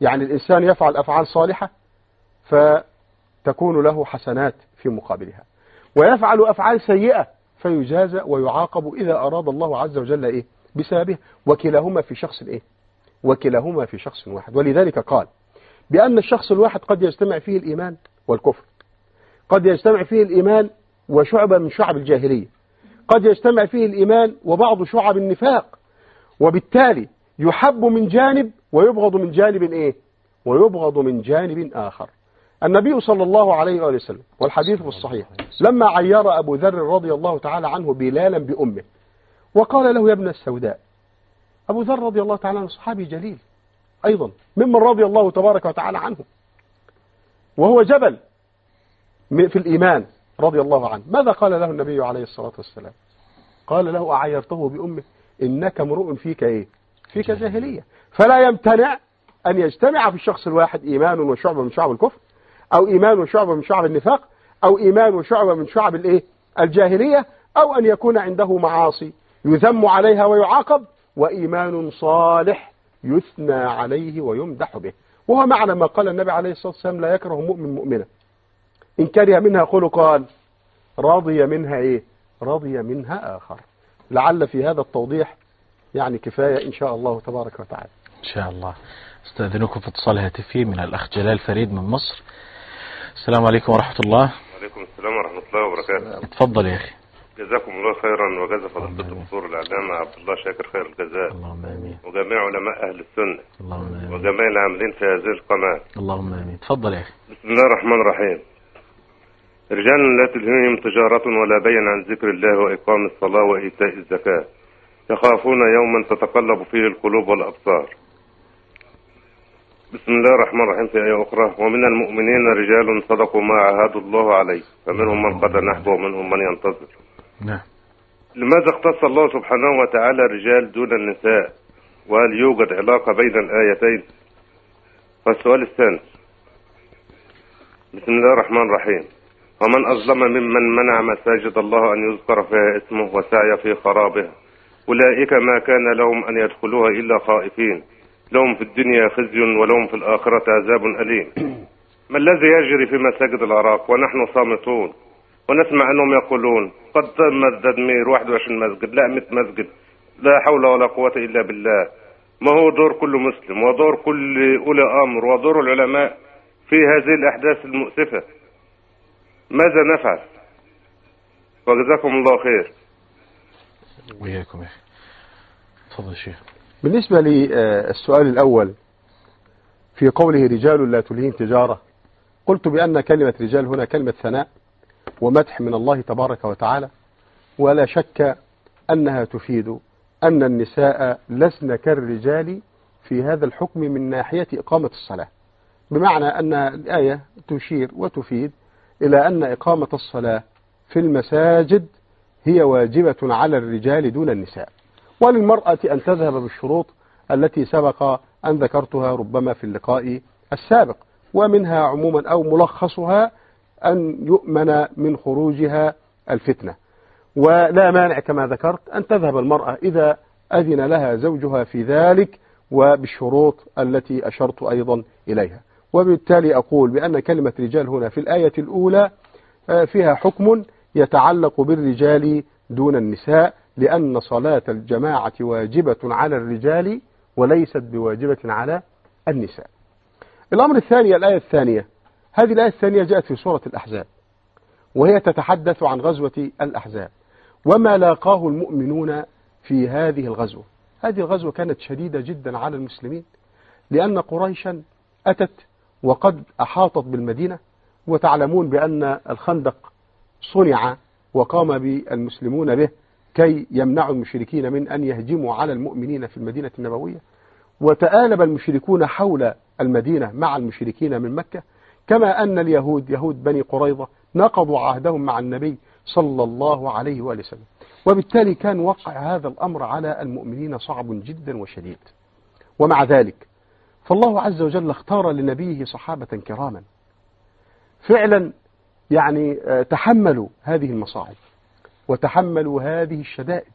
يعني الإنسان يفعل أفعال صالحة فتكون له حسنات في مقابلها، ويفعل أفعال سيئة فيجازى ويعاقب إذا أراد الله عز وجل إيه بسببه، وكلاهما في شخص إيه وكلاهما في شخص واحد. ولذلك قال بأن الشخص الواحد قد يجتمع فيه الإيمان والكفر، قد يجتمع فيه الإيمان وشعبة من شعب الجاهلية، قد يجتمع فيه الإيمان وبعض شعب النفاق، وبالتالي يحب من جانب ويبغض من جانب إيه ويبغض من جانب آخر. النبي صلى الله عليه وآله وسلم والحديث في الصحيح لما عير أبو ذر رضي الله تعالى عنه بلالا بأمه وقال له يا ابن السوداء، أبو ذر رضي الله تعالى عنه صحابي جليل أيضا ممن رضي الله تبارك وتعالى عنه، وهو جبل في الإيمان رضي الله عنه. ماذا قال له النبي عليه الصلاة والسلام؟ قال له أعيرته بأمه إنك امرؤ فيك إيه فيك جاهلية. فلا يمتنع أن يجتمع في الشخص الواحد إيمان وشعبة من شعب الكفر، أو إيمان وشعبة من شعب النفاق، أو إيمان وشعبة من شعب الإيه الجاهلية، أو أن يكون عنده معاصي يذم عليها ويعاقب، وإيمان صالح يثنى عليه ويمدح به. وهو معنى ما قال النبي عليه الصلاة والسلام لا يكره مؤمن مؤمنة إن كره منها خلقا رضي منها إيه رضي منها آخر. لعل في هذا التوضيح يعني كفاية إن شاء الله تبارك وتعالى. إن شاء الله. استأذنكم في اتصال هاتفي من الأخ جلال فريد من مصر. السلام عليكم ورحمة الله. وعليكم السلام ورحمة الله وبركاته. اتفضل يا أخي. جزاكم الله خيرا وجزا فضيلة الدكتور الإعلامي عبد الله شاكر خير الجزاء. اللهم آمين. وجميع علماء أهل السنة. اللهم آمين. وجميع العاملين في هذه القناة. اللهم آمين. اتفضل يا أخي. بسم الله الرحمن الرحيم. رجال لا تلهيهم تجارة ولا بيع عن ذكر الله وإقام الصلاة وإيتاء الزكاة يخافون يوما تتقلب فيه القلوب والأبصار. بسم الله الرحمن الرحيم. في آية أخرى ومن المؤمنين رجال صدقوا ما عاهدوا الله عليه فمنهم من قضى نحبه ومنهم من ينتظر. نعم. لماذا اختص الله سبحانه وتعالى الرجال دون النساء؟ وهل يوجد علاقة بين الآيتين؟ والسؤال الثاني. بسم الله الرحمن الرحيم. ومن أظلم ممن منع مساجد الله أن يذكر فيها اسمه وسعي في خرابها أولئك ما كان لهم أن يدخلوها إلا خائفين لهم في الدنيا خزي ولهم في الآخرة عذاب أليم. ما الذي يجري في مساجد العراق ونحن صامتون ونسمع أنهم يقولون قد تم تدمير 21 مسجد لا 100 مسجد لا حول ولا قوة إلا بالله؟ ما هو دور كل مسلم ودور كل أولي أمر ودور العلماء في هذه الأحداث المؤسفة؟ ماذا نفعل؟ وجزاكم الله خير. وإياكم يا أخي. تفضل شيخ. بالنسبة للسؤال الأول في قوله رجال لا تلهيهم تجارة، قلت بأن كلمة رجال هنا كلمة ثناء ومدح من الله تبارك وتعالى، ولا شك أنها تفيد أن النساء لسن كالرجال في هذا الحكم من ناحية إقامة الصلاة، بمعنى أن الآية تشير وتفيد إلى أن إقامة الصلاة في المساجد هي واجبة على الرجال دون النساء، وللمرأة أن تذهب بالشروط التي سبق أن ذكرتها ربما في اللقاء السابق، ومنها عموما أو ملخصها أن يؤمن من خروجها الفتنة، ولا مانع كما ذكرت أن تذهب المرأة إذا أذن لها زوجها في ذلك وبالشروط التي أشرت أيضا إليها. وبالتالي أقول بأن كلمة رجال هنا في الآية الأولى فيها حكم يتعلق بالرجال دون النساء، لأن صلاة الجماعة واجبة على الرجال وليست بواجبة على النساء. الأمر الثاني الآية الثانية. هذه الآية الثانية جاءت في سورة الأحزاب، وهي تتحدث عن غزوة الأحزاب وما لاقاه المؤمنون في هذه الغزوة. هذه الغزوة كانت شديدة جدا على المسلمين، لأن قريشا أتت وقد أحاطت بالمدينة، وتعلمون بأن الخندق صنع وقام بالمسلمون به كي يمنعوا المشركين من أن يهجموا على المؤمنين في المدينة النبوية، وتآلب المشركون حول المدينة مع المشركين من مكة، كما أن اليهود يهود بني قريظة نقضوا عهدهم مع النبي صلى الله عليه وآله وسلم، وبالتالي كان وقع هذا الأمر على المؤمنين صعب جدا وشديد. ومع ذلك فالله عز وجل اختار لنبيه صحابة كراما فعلا يعني تحملوا هذه المصاعب وتحملوا هذه الشدائد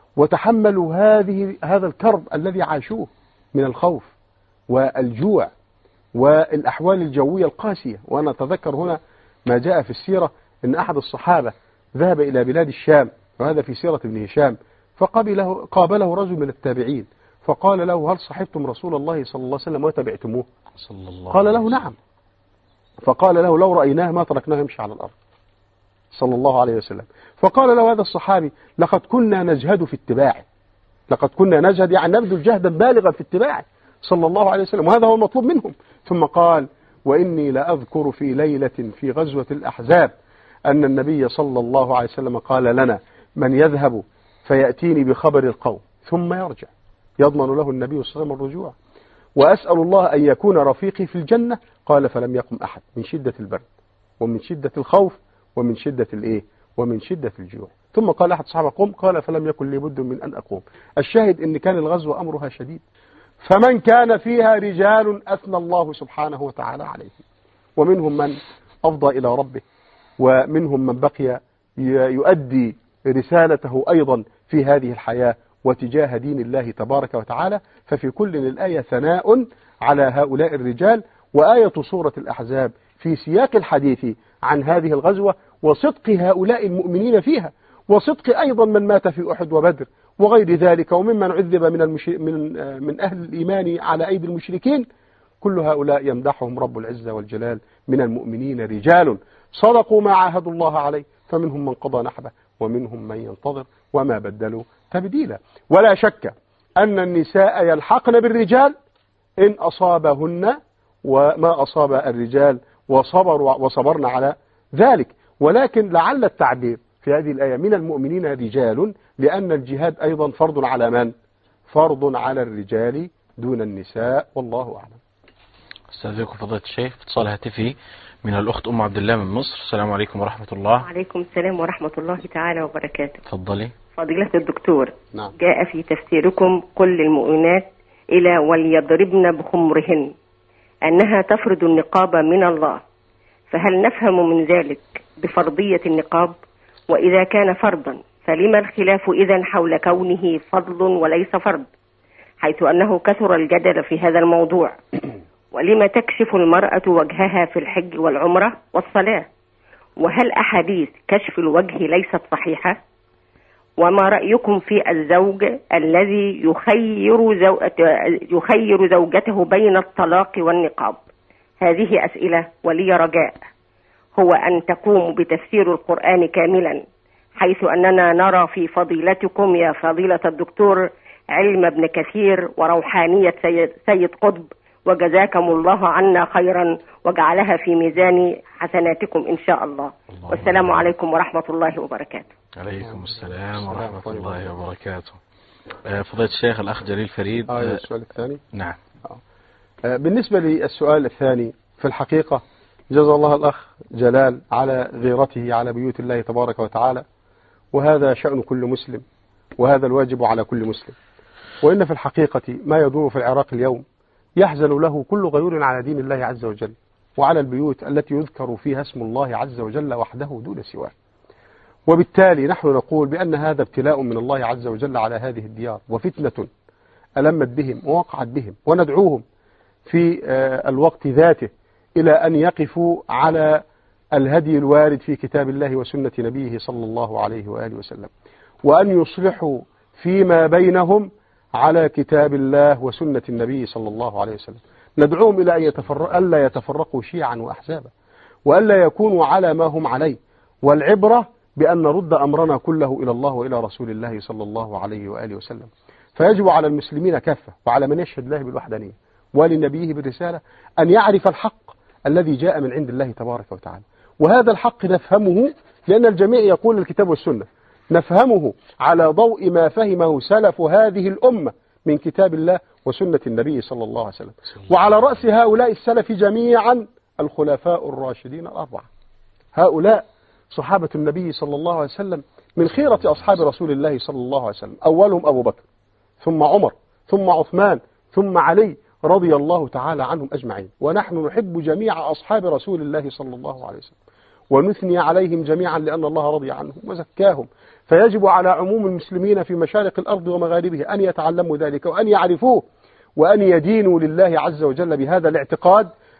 وتحملوا هذا الكرب الذي عاشوه من الخوف والجوع والأحوال الجوية القاسية. وأنا أتذكر هنا ما جاء في السيرة أن أحد الصحابة ذهب إلى بلاد الشام، وهذا في سيرة ابن هشام، قابله رجل من التابعين فقال له: هل صحبتم رسول الله صلى الله عليه وسلم وتبعتموه؟ قال له: نعم. فقال له: لو رأيناه ما تركناه يمشي على الأرض صلى الله عليه وسلم. فقال له هذا الصحابي: لقد كنا نجهد في اتباعه، لقد كنا نجهد يعني نبذل جهدا بالغا في اتباعه صلى الله عليه وسلم، وهذا هو المطلوب منهم. ثم قال: وإني لأذكر في ليلة في غزوة الأحزاب أن النبي صلى الله عليه وسلم قال لنا: من يذهب فيأتيني بخبر القوم ثم يرجع يضمن له النبي صلى الله عليه وسلم الرجوع، وأسأل الله أن يكون رفيقي في الجنة. قال: فلم يقم أحد من شدة البرد ومن شدة الخوف ومن شدة الإيه ومن شدة الجوع. ثم قال أحد الصحابة: قم. قال: فلم يكن لي بد من أن أقوم. الشاهد أن كان الغزو أمرها شديد، فمن كان فيها رجال أثنى الله سبحانه وتعالى عليهم، ومنهم من أفضى إلى ربه، ومنهم من بقي يؤدي رسالته أيضا في هذه الحياة وتجاه دين الله تبارك وتعالى. ففي كل الآية ثناء على هؤلاء الرجال، وآية سورة الأحزاب في سياق الحديث عن هذه الغزوة وصدق هؤلاء المؤمنين فيها، وصدق أيضا من مات في أحد وبدر وغير ذلك، وممن عذب من أهل الإيمان على أيدي المشركين. كل هؤلاء يمدحهم رب العزة والجلال من المؤمنين رجال صدقوا ما عاهدوا الله عليه، فمنهم من قضى نحبه ومنهم من ينتظر وما بدلوا تبديلا. ولا شك أن النساء يلحقن بالرجال إن أصابهن وما أصاب الرجال وصبرنا على ذلك. ولكن لعل التعبير في هذه الآية من المؤمنين رجال، لأن الجهاد أيضا فرض على من؟ فرض على الرجال دون النساء، والله أعلم. استاذنكم فضيلة الشيخ، اتصال هاتفي من الأخت أم عبد الله من مصر. السلام عليكم ورحمة الله. وعليكم السلام ورحمة الله تعالى وبركاته. تفضلي. فضيلة الدكتور، نعم. جاء في تفسيركم كل المؤمنات إلى وليضربن بخمرهن أنها تفرض النقاب من الله، فهل نفهم من ذلك بفرضية النقاب؟ وإذا كان فرضا فلما الخلاف إذن حول كونه فضل وليس فرض، حيث أنه كثر الجدل في هذا الموضوع؟ ولما تكشف المرأة وجهها في الحج والعمرة والصلاة؟ وهل أحاديث كشف الوجه ليست صحيحة؟ وما رأيكم في الزوج الذي يخير زوجته بين الطلاق والنقاب؟ هذه أسئلة، ولي رجاء هو أن تقوموا بتفسير القرآن كاملا، حيث أننا نرى في فضيلتكم يا فضيلة الدكتور علم ابن كثير وروحانية سيد قطب، وجزاكم الله عنا خيرا وجعلها في ميزان حسناتكم إن شاء الله. والسلام عليكم ورحمة الله وبركاته. عليكم السلام ورحمة الله وبركاته. فضيلة الشيخ الأخ جليل فريد. السؤال الثاني. نعم. بالنسبة للسؤال الثاني، في الحقيقة جزا الله الأخ جلال على غيرته على بيوت الله تبارك وتعالى، وهذا شأن كل مسلم، وهذا الواجب على كل مسلم. وإن في الحقيقة ما يدور في العراق اليوم يحزن له كل غيور على دين الله عز وجل، وعلى البيوت التي يذكر فيها اسم الله عز وجل وحده دون سواه. وبالتالي نحن نقول بأن هذا ابتلاء من الله عز وجل على هذه الديار، وفتنة ألمت بهم ووقعت بهم، وندعوهم في الوقت ذاته إلى أن يقفوا على الهدي الوارد في كتاب الله وسنة نبيه صلى الله عليه وآله وسلم، وأن يصلحوا فيما بينهم على كتاب الله وسنة النبي صلى الله عليه وسلم. ندعوهم إلى ألا يتفرقوا شيعا وأحزابا، وألا يكونوا على ما هم عليه، والعبرة بأن نرد أمرنا كله إلى الله وإلى رسول الله صلى الله عليه وآله وسلم. فيجب على المسلمين كافة، وعلى من يشهد الله بالوحدانية ولنبيه بالرسالة، أن يعرف الحق الذي جاء من عند الله تبارك وتعالى. وهذا الحق نفهمه، لأن الجميع يقول الكتاب والسنة، نفهمه على ضوء ما فهمه سلف هذه الأمة من كتاب الله وسنة النبي صلى الله عليه وسلم. وعلى رأس هؤلاء السلف جميعا الخلفاء الراشدين الأربعة، هؤلاء صحابة النبي صلى الله عليه وسلم من خيرة أصحاب رسول الله صلى الله عليه وسلم، أولهم أبو بكر، ثم عمر، ثم عثمان، ثم علي رضي الله تعالى عنهم أجمعين. ونحن نحب جميع أصحاب رسول الله صلى الله عليه وسلم، ونثني عليهم جميعا لأن الله رضي عنهم وزكاهم. فيجب على عموم المسلمين في مشارق الأرض ومغاربها أن يتعلموا ذلك، وأن يعرفوه، وأن يدينوا لله عز وجل بهذا الاعتقاد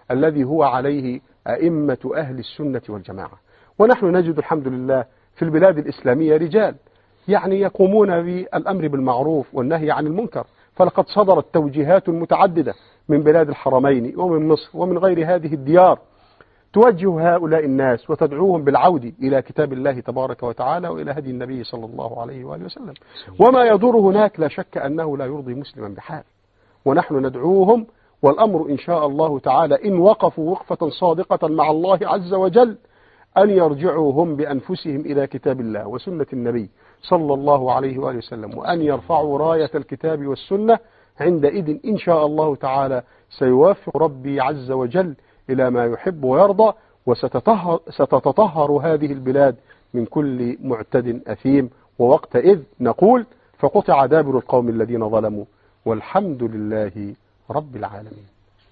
الذي هو عليه أئمة أهل السنة والجماعة. ونحن نجد الحمد لله في البلاد الإسلامية رجال يعني يقومون بالأمر بالمعروف والنهي عن المنكر، فلقد صدرت توجيهات متعددة من بلاد الحرمين ومن مصر ومن غير هذه الديار توجه هؤلاء الناس وتدعوهم بالعودة إلى كتاب الله تبارك وتعالى وإلى هدي النبي صلى الله عليه وآله وسلم. وما يدور هناك لا شك أنه لا يرضي مسلما بحال، ونحن ندعوهم، والأمر إن شاء الله تعالى إن وقفوا وقفة صادقة مع الله عز وجل أن يرجعوا هم بأنفسهم إلى كتاب الله وسنة النبي صلى الله عليه وآله وسلم، وأن يرفعوا راية الكتاب والسنة. عندئذ إن شاء الله تعالى سيوفق ربي عز وجل إلى ما يحب ويرضى، وستتطهر هذه البلاد من كل معتد أثيم. ووقتئذ نقول فقطع دابر القوم الذين ظلموا والحمد لله رب العالمين.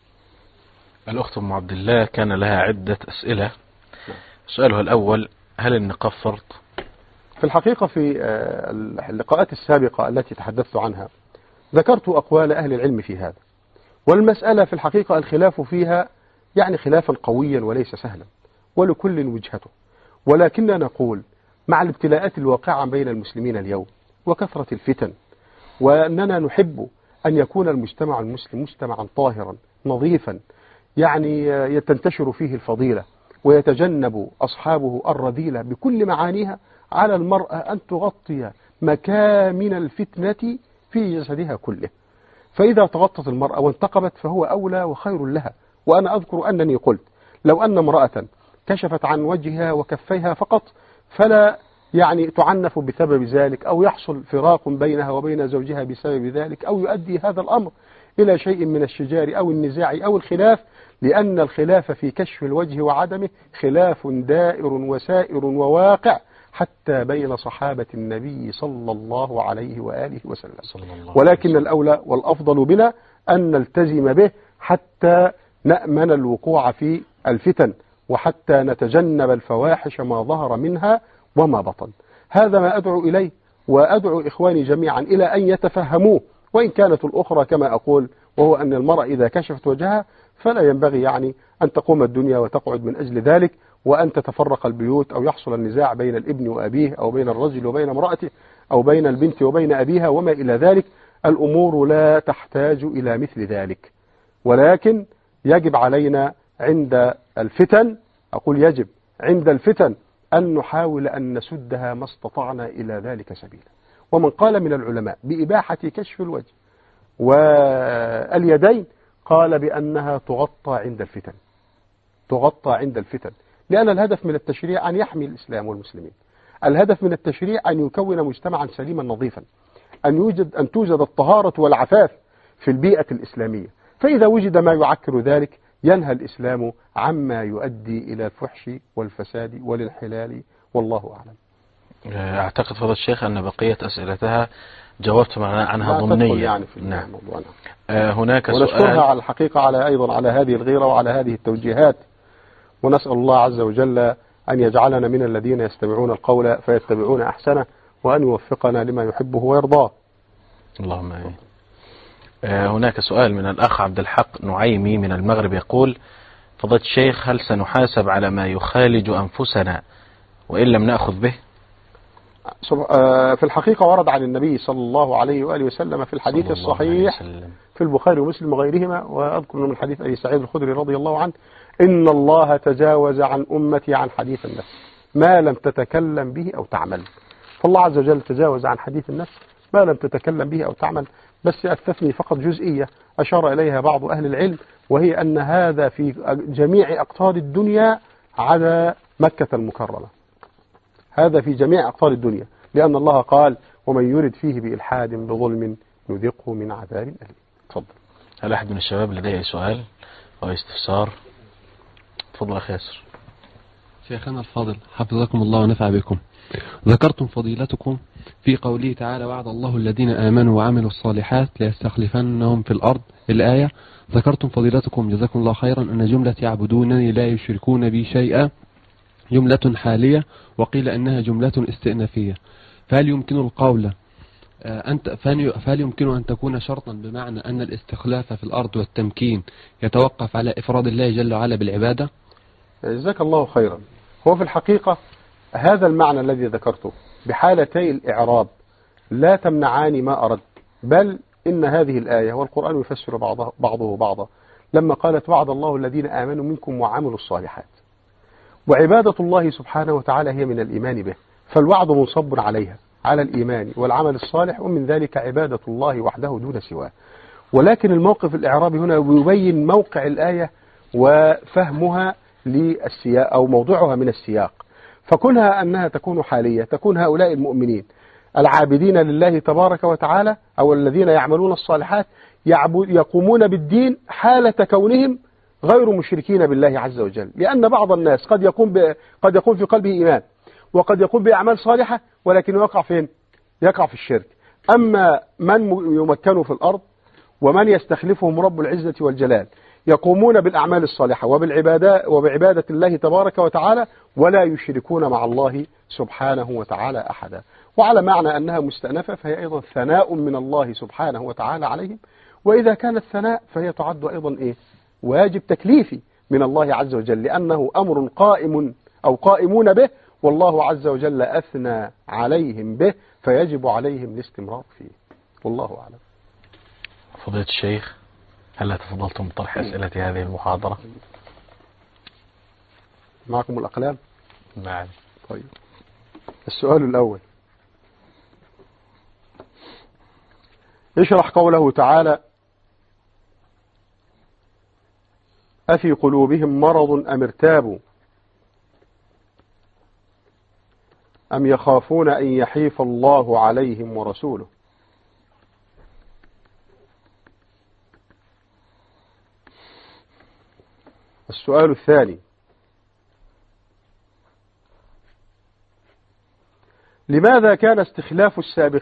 الأخت أم عبد الله كان لها عدة أسئلة. سؤالها الأول: هل النقاب فرض؟ في الحقيقة في اللقاءات السابقة التي تحدثت عنها ذكرت أقوال أهل العلم في هذا، والمسألة في الحقيقة الخلاف فيها يعني خلافا قويا وليس سهلا، ولكل وجهته. ولكننا نقول مع الابتلاءات الواقعة بين المسلمين اليوم وكثرة الفتن، وأننا نحب أن يكون المجتمع المسلم مجتمعا طاهرا نظيفا يعني تنتشر فيه الفضيلة ويتجنب أصحابه الرذيلة بكل معانيها، على المرأة أن تغطي مكامن الفتنة في جسدها كله. فإذا تغطت المرأة وانتقبت فهو أولى وخير لها. وأنا أذكر أنني قلت لو أن امرأة كشفت عن وجهها وكفيها فقط فلا يعني تعنف بسبب ذلك، أو يحصل فراق بينها وبين زوجها بسبب ذلك، أو يؤدي هذا الأمر إلى شيء من الشجار أو النزاع أو الخلاف، لأن الخلاف في كشف الوجه وعدمه خلاف دائر وسائر وواقع حتى بين صحابة النبي صلى الله عليه وآله وسلم. ولكن الأولى والأفضل بنا أن نلتزم به حتى نأمن الوقوع في الفتن، وحتى نتجنب الفواحش ما ظهر منها وما بطن. هذا ما أدعو إليه، وأدعو إخواني جميعا إلى أن يتفهموه. وإن كانت الأخرى كما أقول، وهو أن المرأة إذا كشفت وجهها فلا ينبغي يعني أن تقوم الدنيا وتقعد من أجل ذلك، وأن تتفرق البيوت، أو يحصل النزاع بين الابن وأبيه، أو بين الرجل وبين امرأته، أو بين البنت وبين أبيها وما إلى ذلك. الأمور لا تحتاج إلى مثل ذلك، ولكن يجب علينا عند الفتن، أقول يجب عند الفتن أن نحاول أن نسدها ما استطعنا إلى ذلك سبيلا. ومن قال من العلماء بإباحة كشف الوجه واليدين قال بأنها تغطى عند الفتن، تغطى عند الفتن، لأن الهدف من التشريع أن يحمي الإسلام والمسلمين. الهدف من التشريع أن يكون مجتمعا سليما نظيفا، أن توجد الطهارة والعفاف في البيئة الإسلامية. فإذا وجد ما يعكر ذلك ينهى الإسلام عما يؤدي إلى الفحش والفساد والانحلال، والله أعلم. أعتقد فضل الشيخ أن بقية أسئلتها جاوبت عنها ضمنيا. يعني في نعم. الموضوع. هناك سؤال، ونشكرها على الحقيقة على أيضا على هذه الغيرة وعلى هذه التوجيهات، ونسأل الله عز وجل أن يجعلنا من الذين يستمعون القول فيتبعون أحسنه، وأن يوفقنا لما يحبه ويرضاه. اللهم آمين. هناك سؤال من الأخ عبد الحق نعيمي من المغرب يقول: فضيلة الشيخ، هل سنحاسب على ما يخالج أنفسنا وإن لم نأخذ به؟ في الحقيقة ورد عن النبي صلى الله عليه وآله وسلم في الحديث الصحيح في البخاري ومسلم وغيرهما، وأذكر من حديث أبي سعيد الخدري رضي الله عنه: إن الله تجاوز عن أمتي عن حديث النفس ما لم تتكلم به أو تعمل. فالله عز وجل تجاوز عن حديث النفس ما لم تتكلم به أو تعمل. بس أستثني فقط جزئية أشار إليها بعض أهل العلم، وهي أن هذا في جميع أقطار الدنيا على مكة المكرمة. هذا في جميع أقطار الدنيا، لأن الله قال: ومن يرد فيه بإلحاد بظلم نذقه من عذاب أليم. تفضل. هل أحد من الشباب لديه سؤال أو استفسار؟ تفضل أخي ياسر. شيخنا الفاضل حفظكم الله ونفع بكم، ذكرتم فضيلتكم في قوله تعالى: وعد الله الذين آمنوا وعملوا الصالحات ليستخلفنهم في الأرض، الآية. ذكرتم فضيلتكم جزاكم الله خيرا أن جملة يعبدونني لا يشركون بي شيئا جملة حالية، وقيل أنها جملة استئنافية، فهل يمكن القول فهل يمكن أن تكون شرطا بمعنى أن الاستخلاف في الأرض والتمكين يتوقف على إفراد الله جل وعلا بالعبادة؟ جزاك الله خيرا. هو في الحقيقة هذا المعنى الذي ذكرته بحالتي الإعراب لا تمنعان ما أرد، بل إن هذه الآية والقرآن يفسر بعضه بعضا لما قالت وعد الله الذين آمنوا منكم وعملوا الصالحات، وعبادة الله سبحانه وتعالى هي من الإيمان به، فالوعد منصب عليها على الإيمان والعمل الصالح، ومن ذلك عبادة الله وحده دون سواه. ولكن الموقف الإعرابي هنا يبين موقع الآية وفهمها للسياق أو موضوعها من السياق، فكونها أنها تكون حالية تكون هؤلاء المؤمنين العابدين لله تبارك وتعالى أو الذين يعملون الصالحات يقومون بالدين حالة كونهم غير مشركين بالله عز وجل، لأن بعض الناس قد يكون في قلبه إيمان وقد يقوم بأعمال صالحة ولكن يقع فين؟ يقع في الشرك. أما من يمكنوا في الأرض ومن يستخلفهم رب العزة والجلال يقومون بالأعمال الصالحة وبعبادة الله تبارك وتعالى ولا يشركون مع الله سبحانه وتعالى أحدا. وعلى معنى أنها مستأنفة فهي أيضا ثناء من الله سبحانه وتعالى عليهم، وإذا كانت ثناء فهي تعد أيضا واجب تكليفي من الله عز وجل، لأنه أمر قائم أو قائمون به والله عز وجل أثنى عليهم به، فيجب عليهم الاستمرار فيه. والله أعلم. فضيلة الشيخ، هل تفضلتم بطرح أسئلة هذه المحاضرة؟ معكم الأقلام؟ نعم. طيب، السؤال الأول: اشرح قوله تعالى: أفي قلوبهم مرض أم ارتابوا أم يخافون أن يحيف الله عليهم ورسوله. السؤال الثاني: لماذا كان استخلاف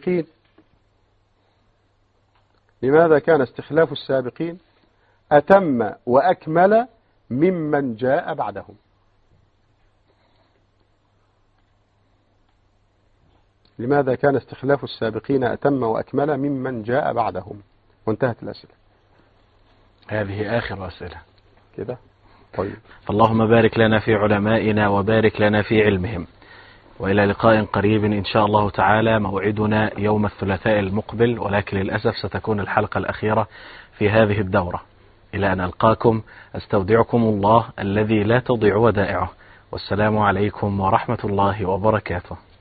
السابقين أتم وأكمل ممن جاء بعدهم؟ لماذا كان استخلاف السابقين أتم وأكمل ممن جاء بعدهم؟ وانتهت الأسئلة. هذه آخر أسئلة كده. طيب، فاللهم بارك لنا في علمائنا وبارك لنا في علمهم، وإلى لقاء قريب إن شاء الله تعالى. موعدنا يوم الثلاثاء المقبل، ولكن للأسف ستكون الحلقة الأخيرة في هذه الدورة. إلى أن ألقاكم أستودعكم الله الذي لا تضيع ودائعه، والسلام عليكم ورحمة الله وبركاته.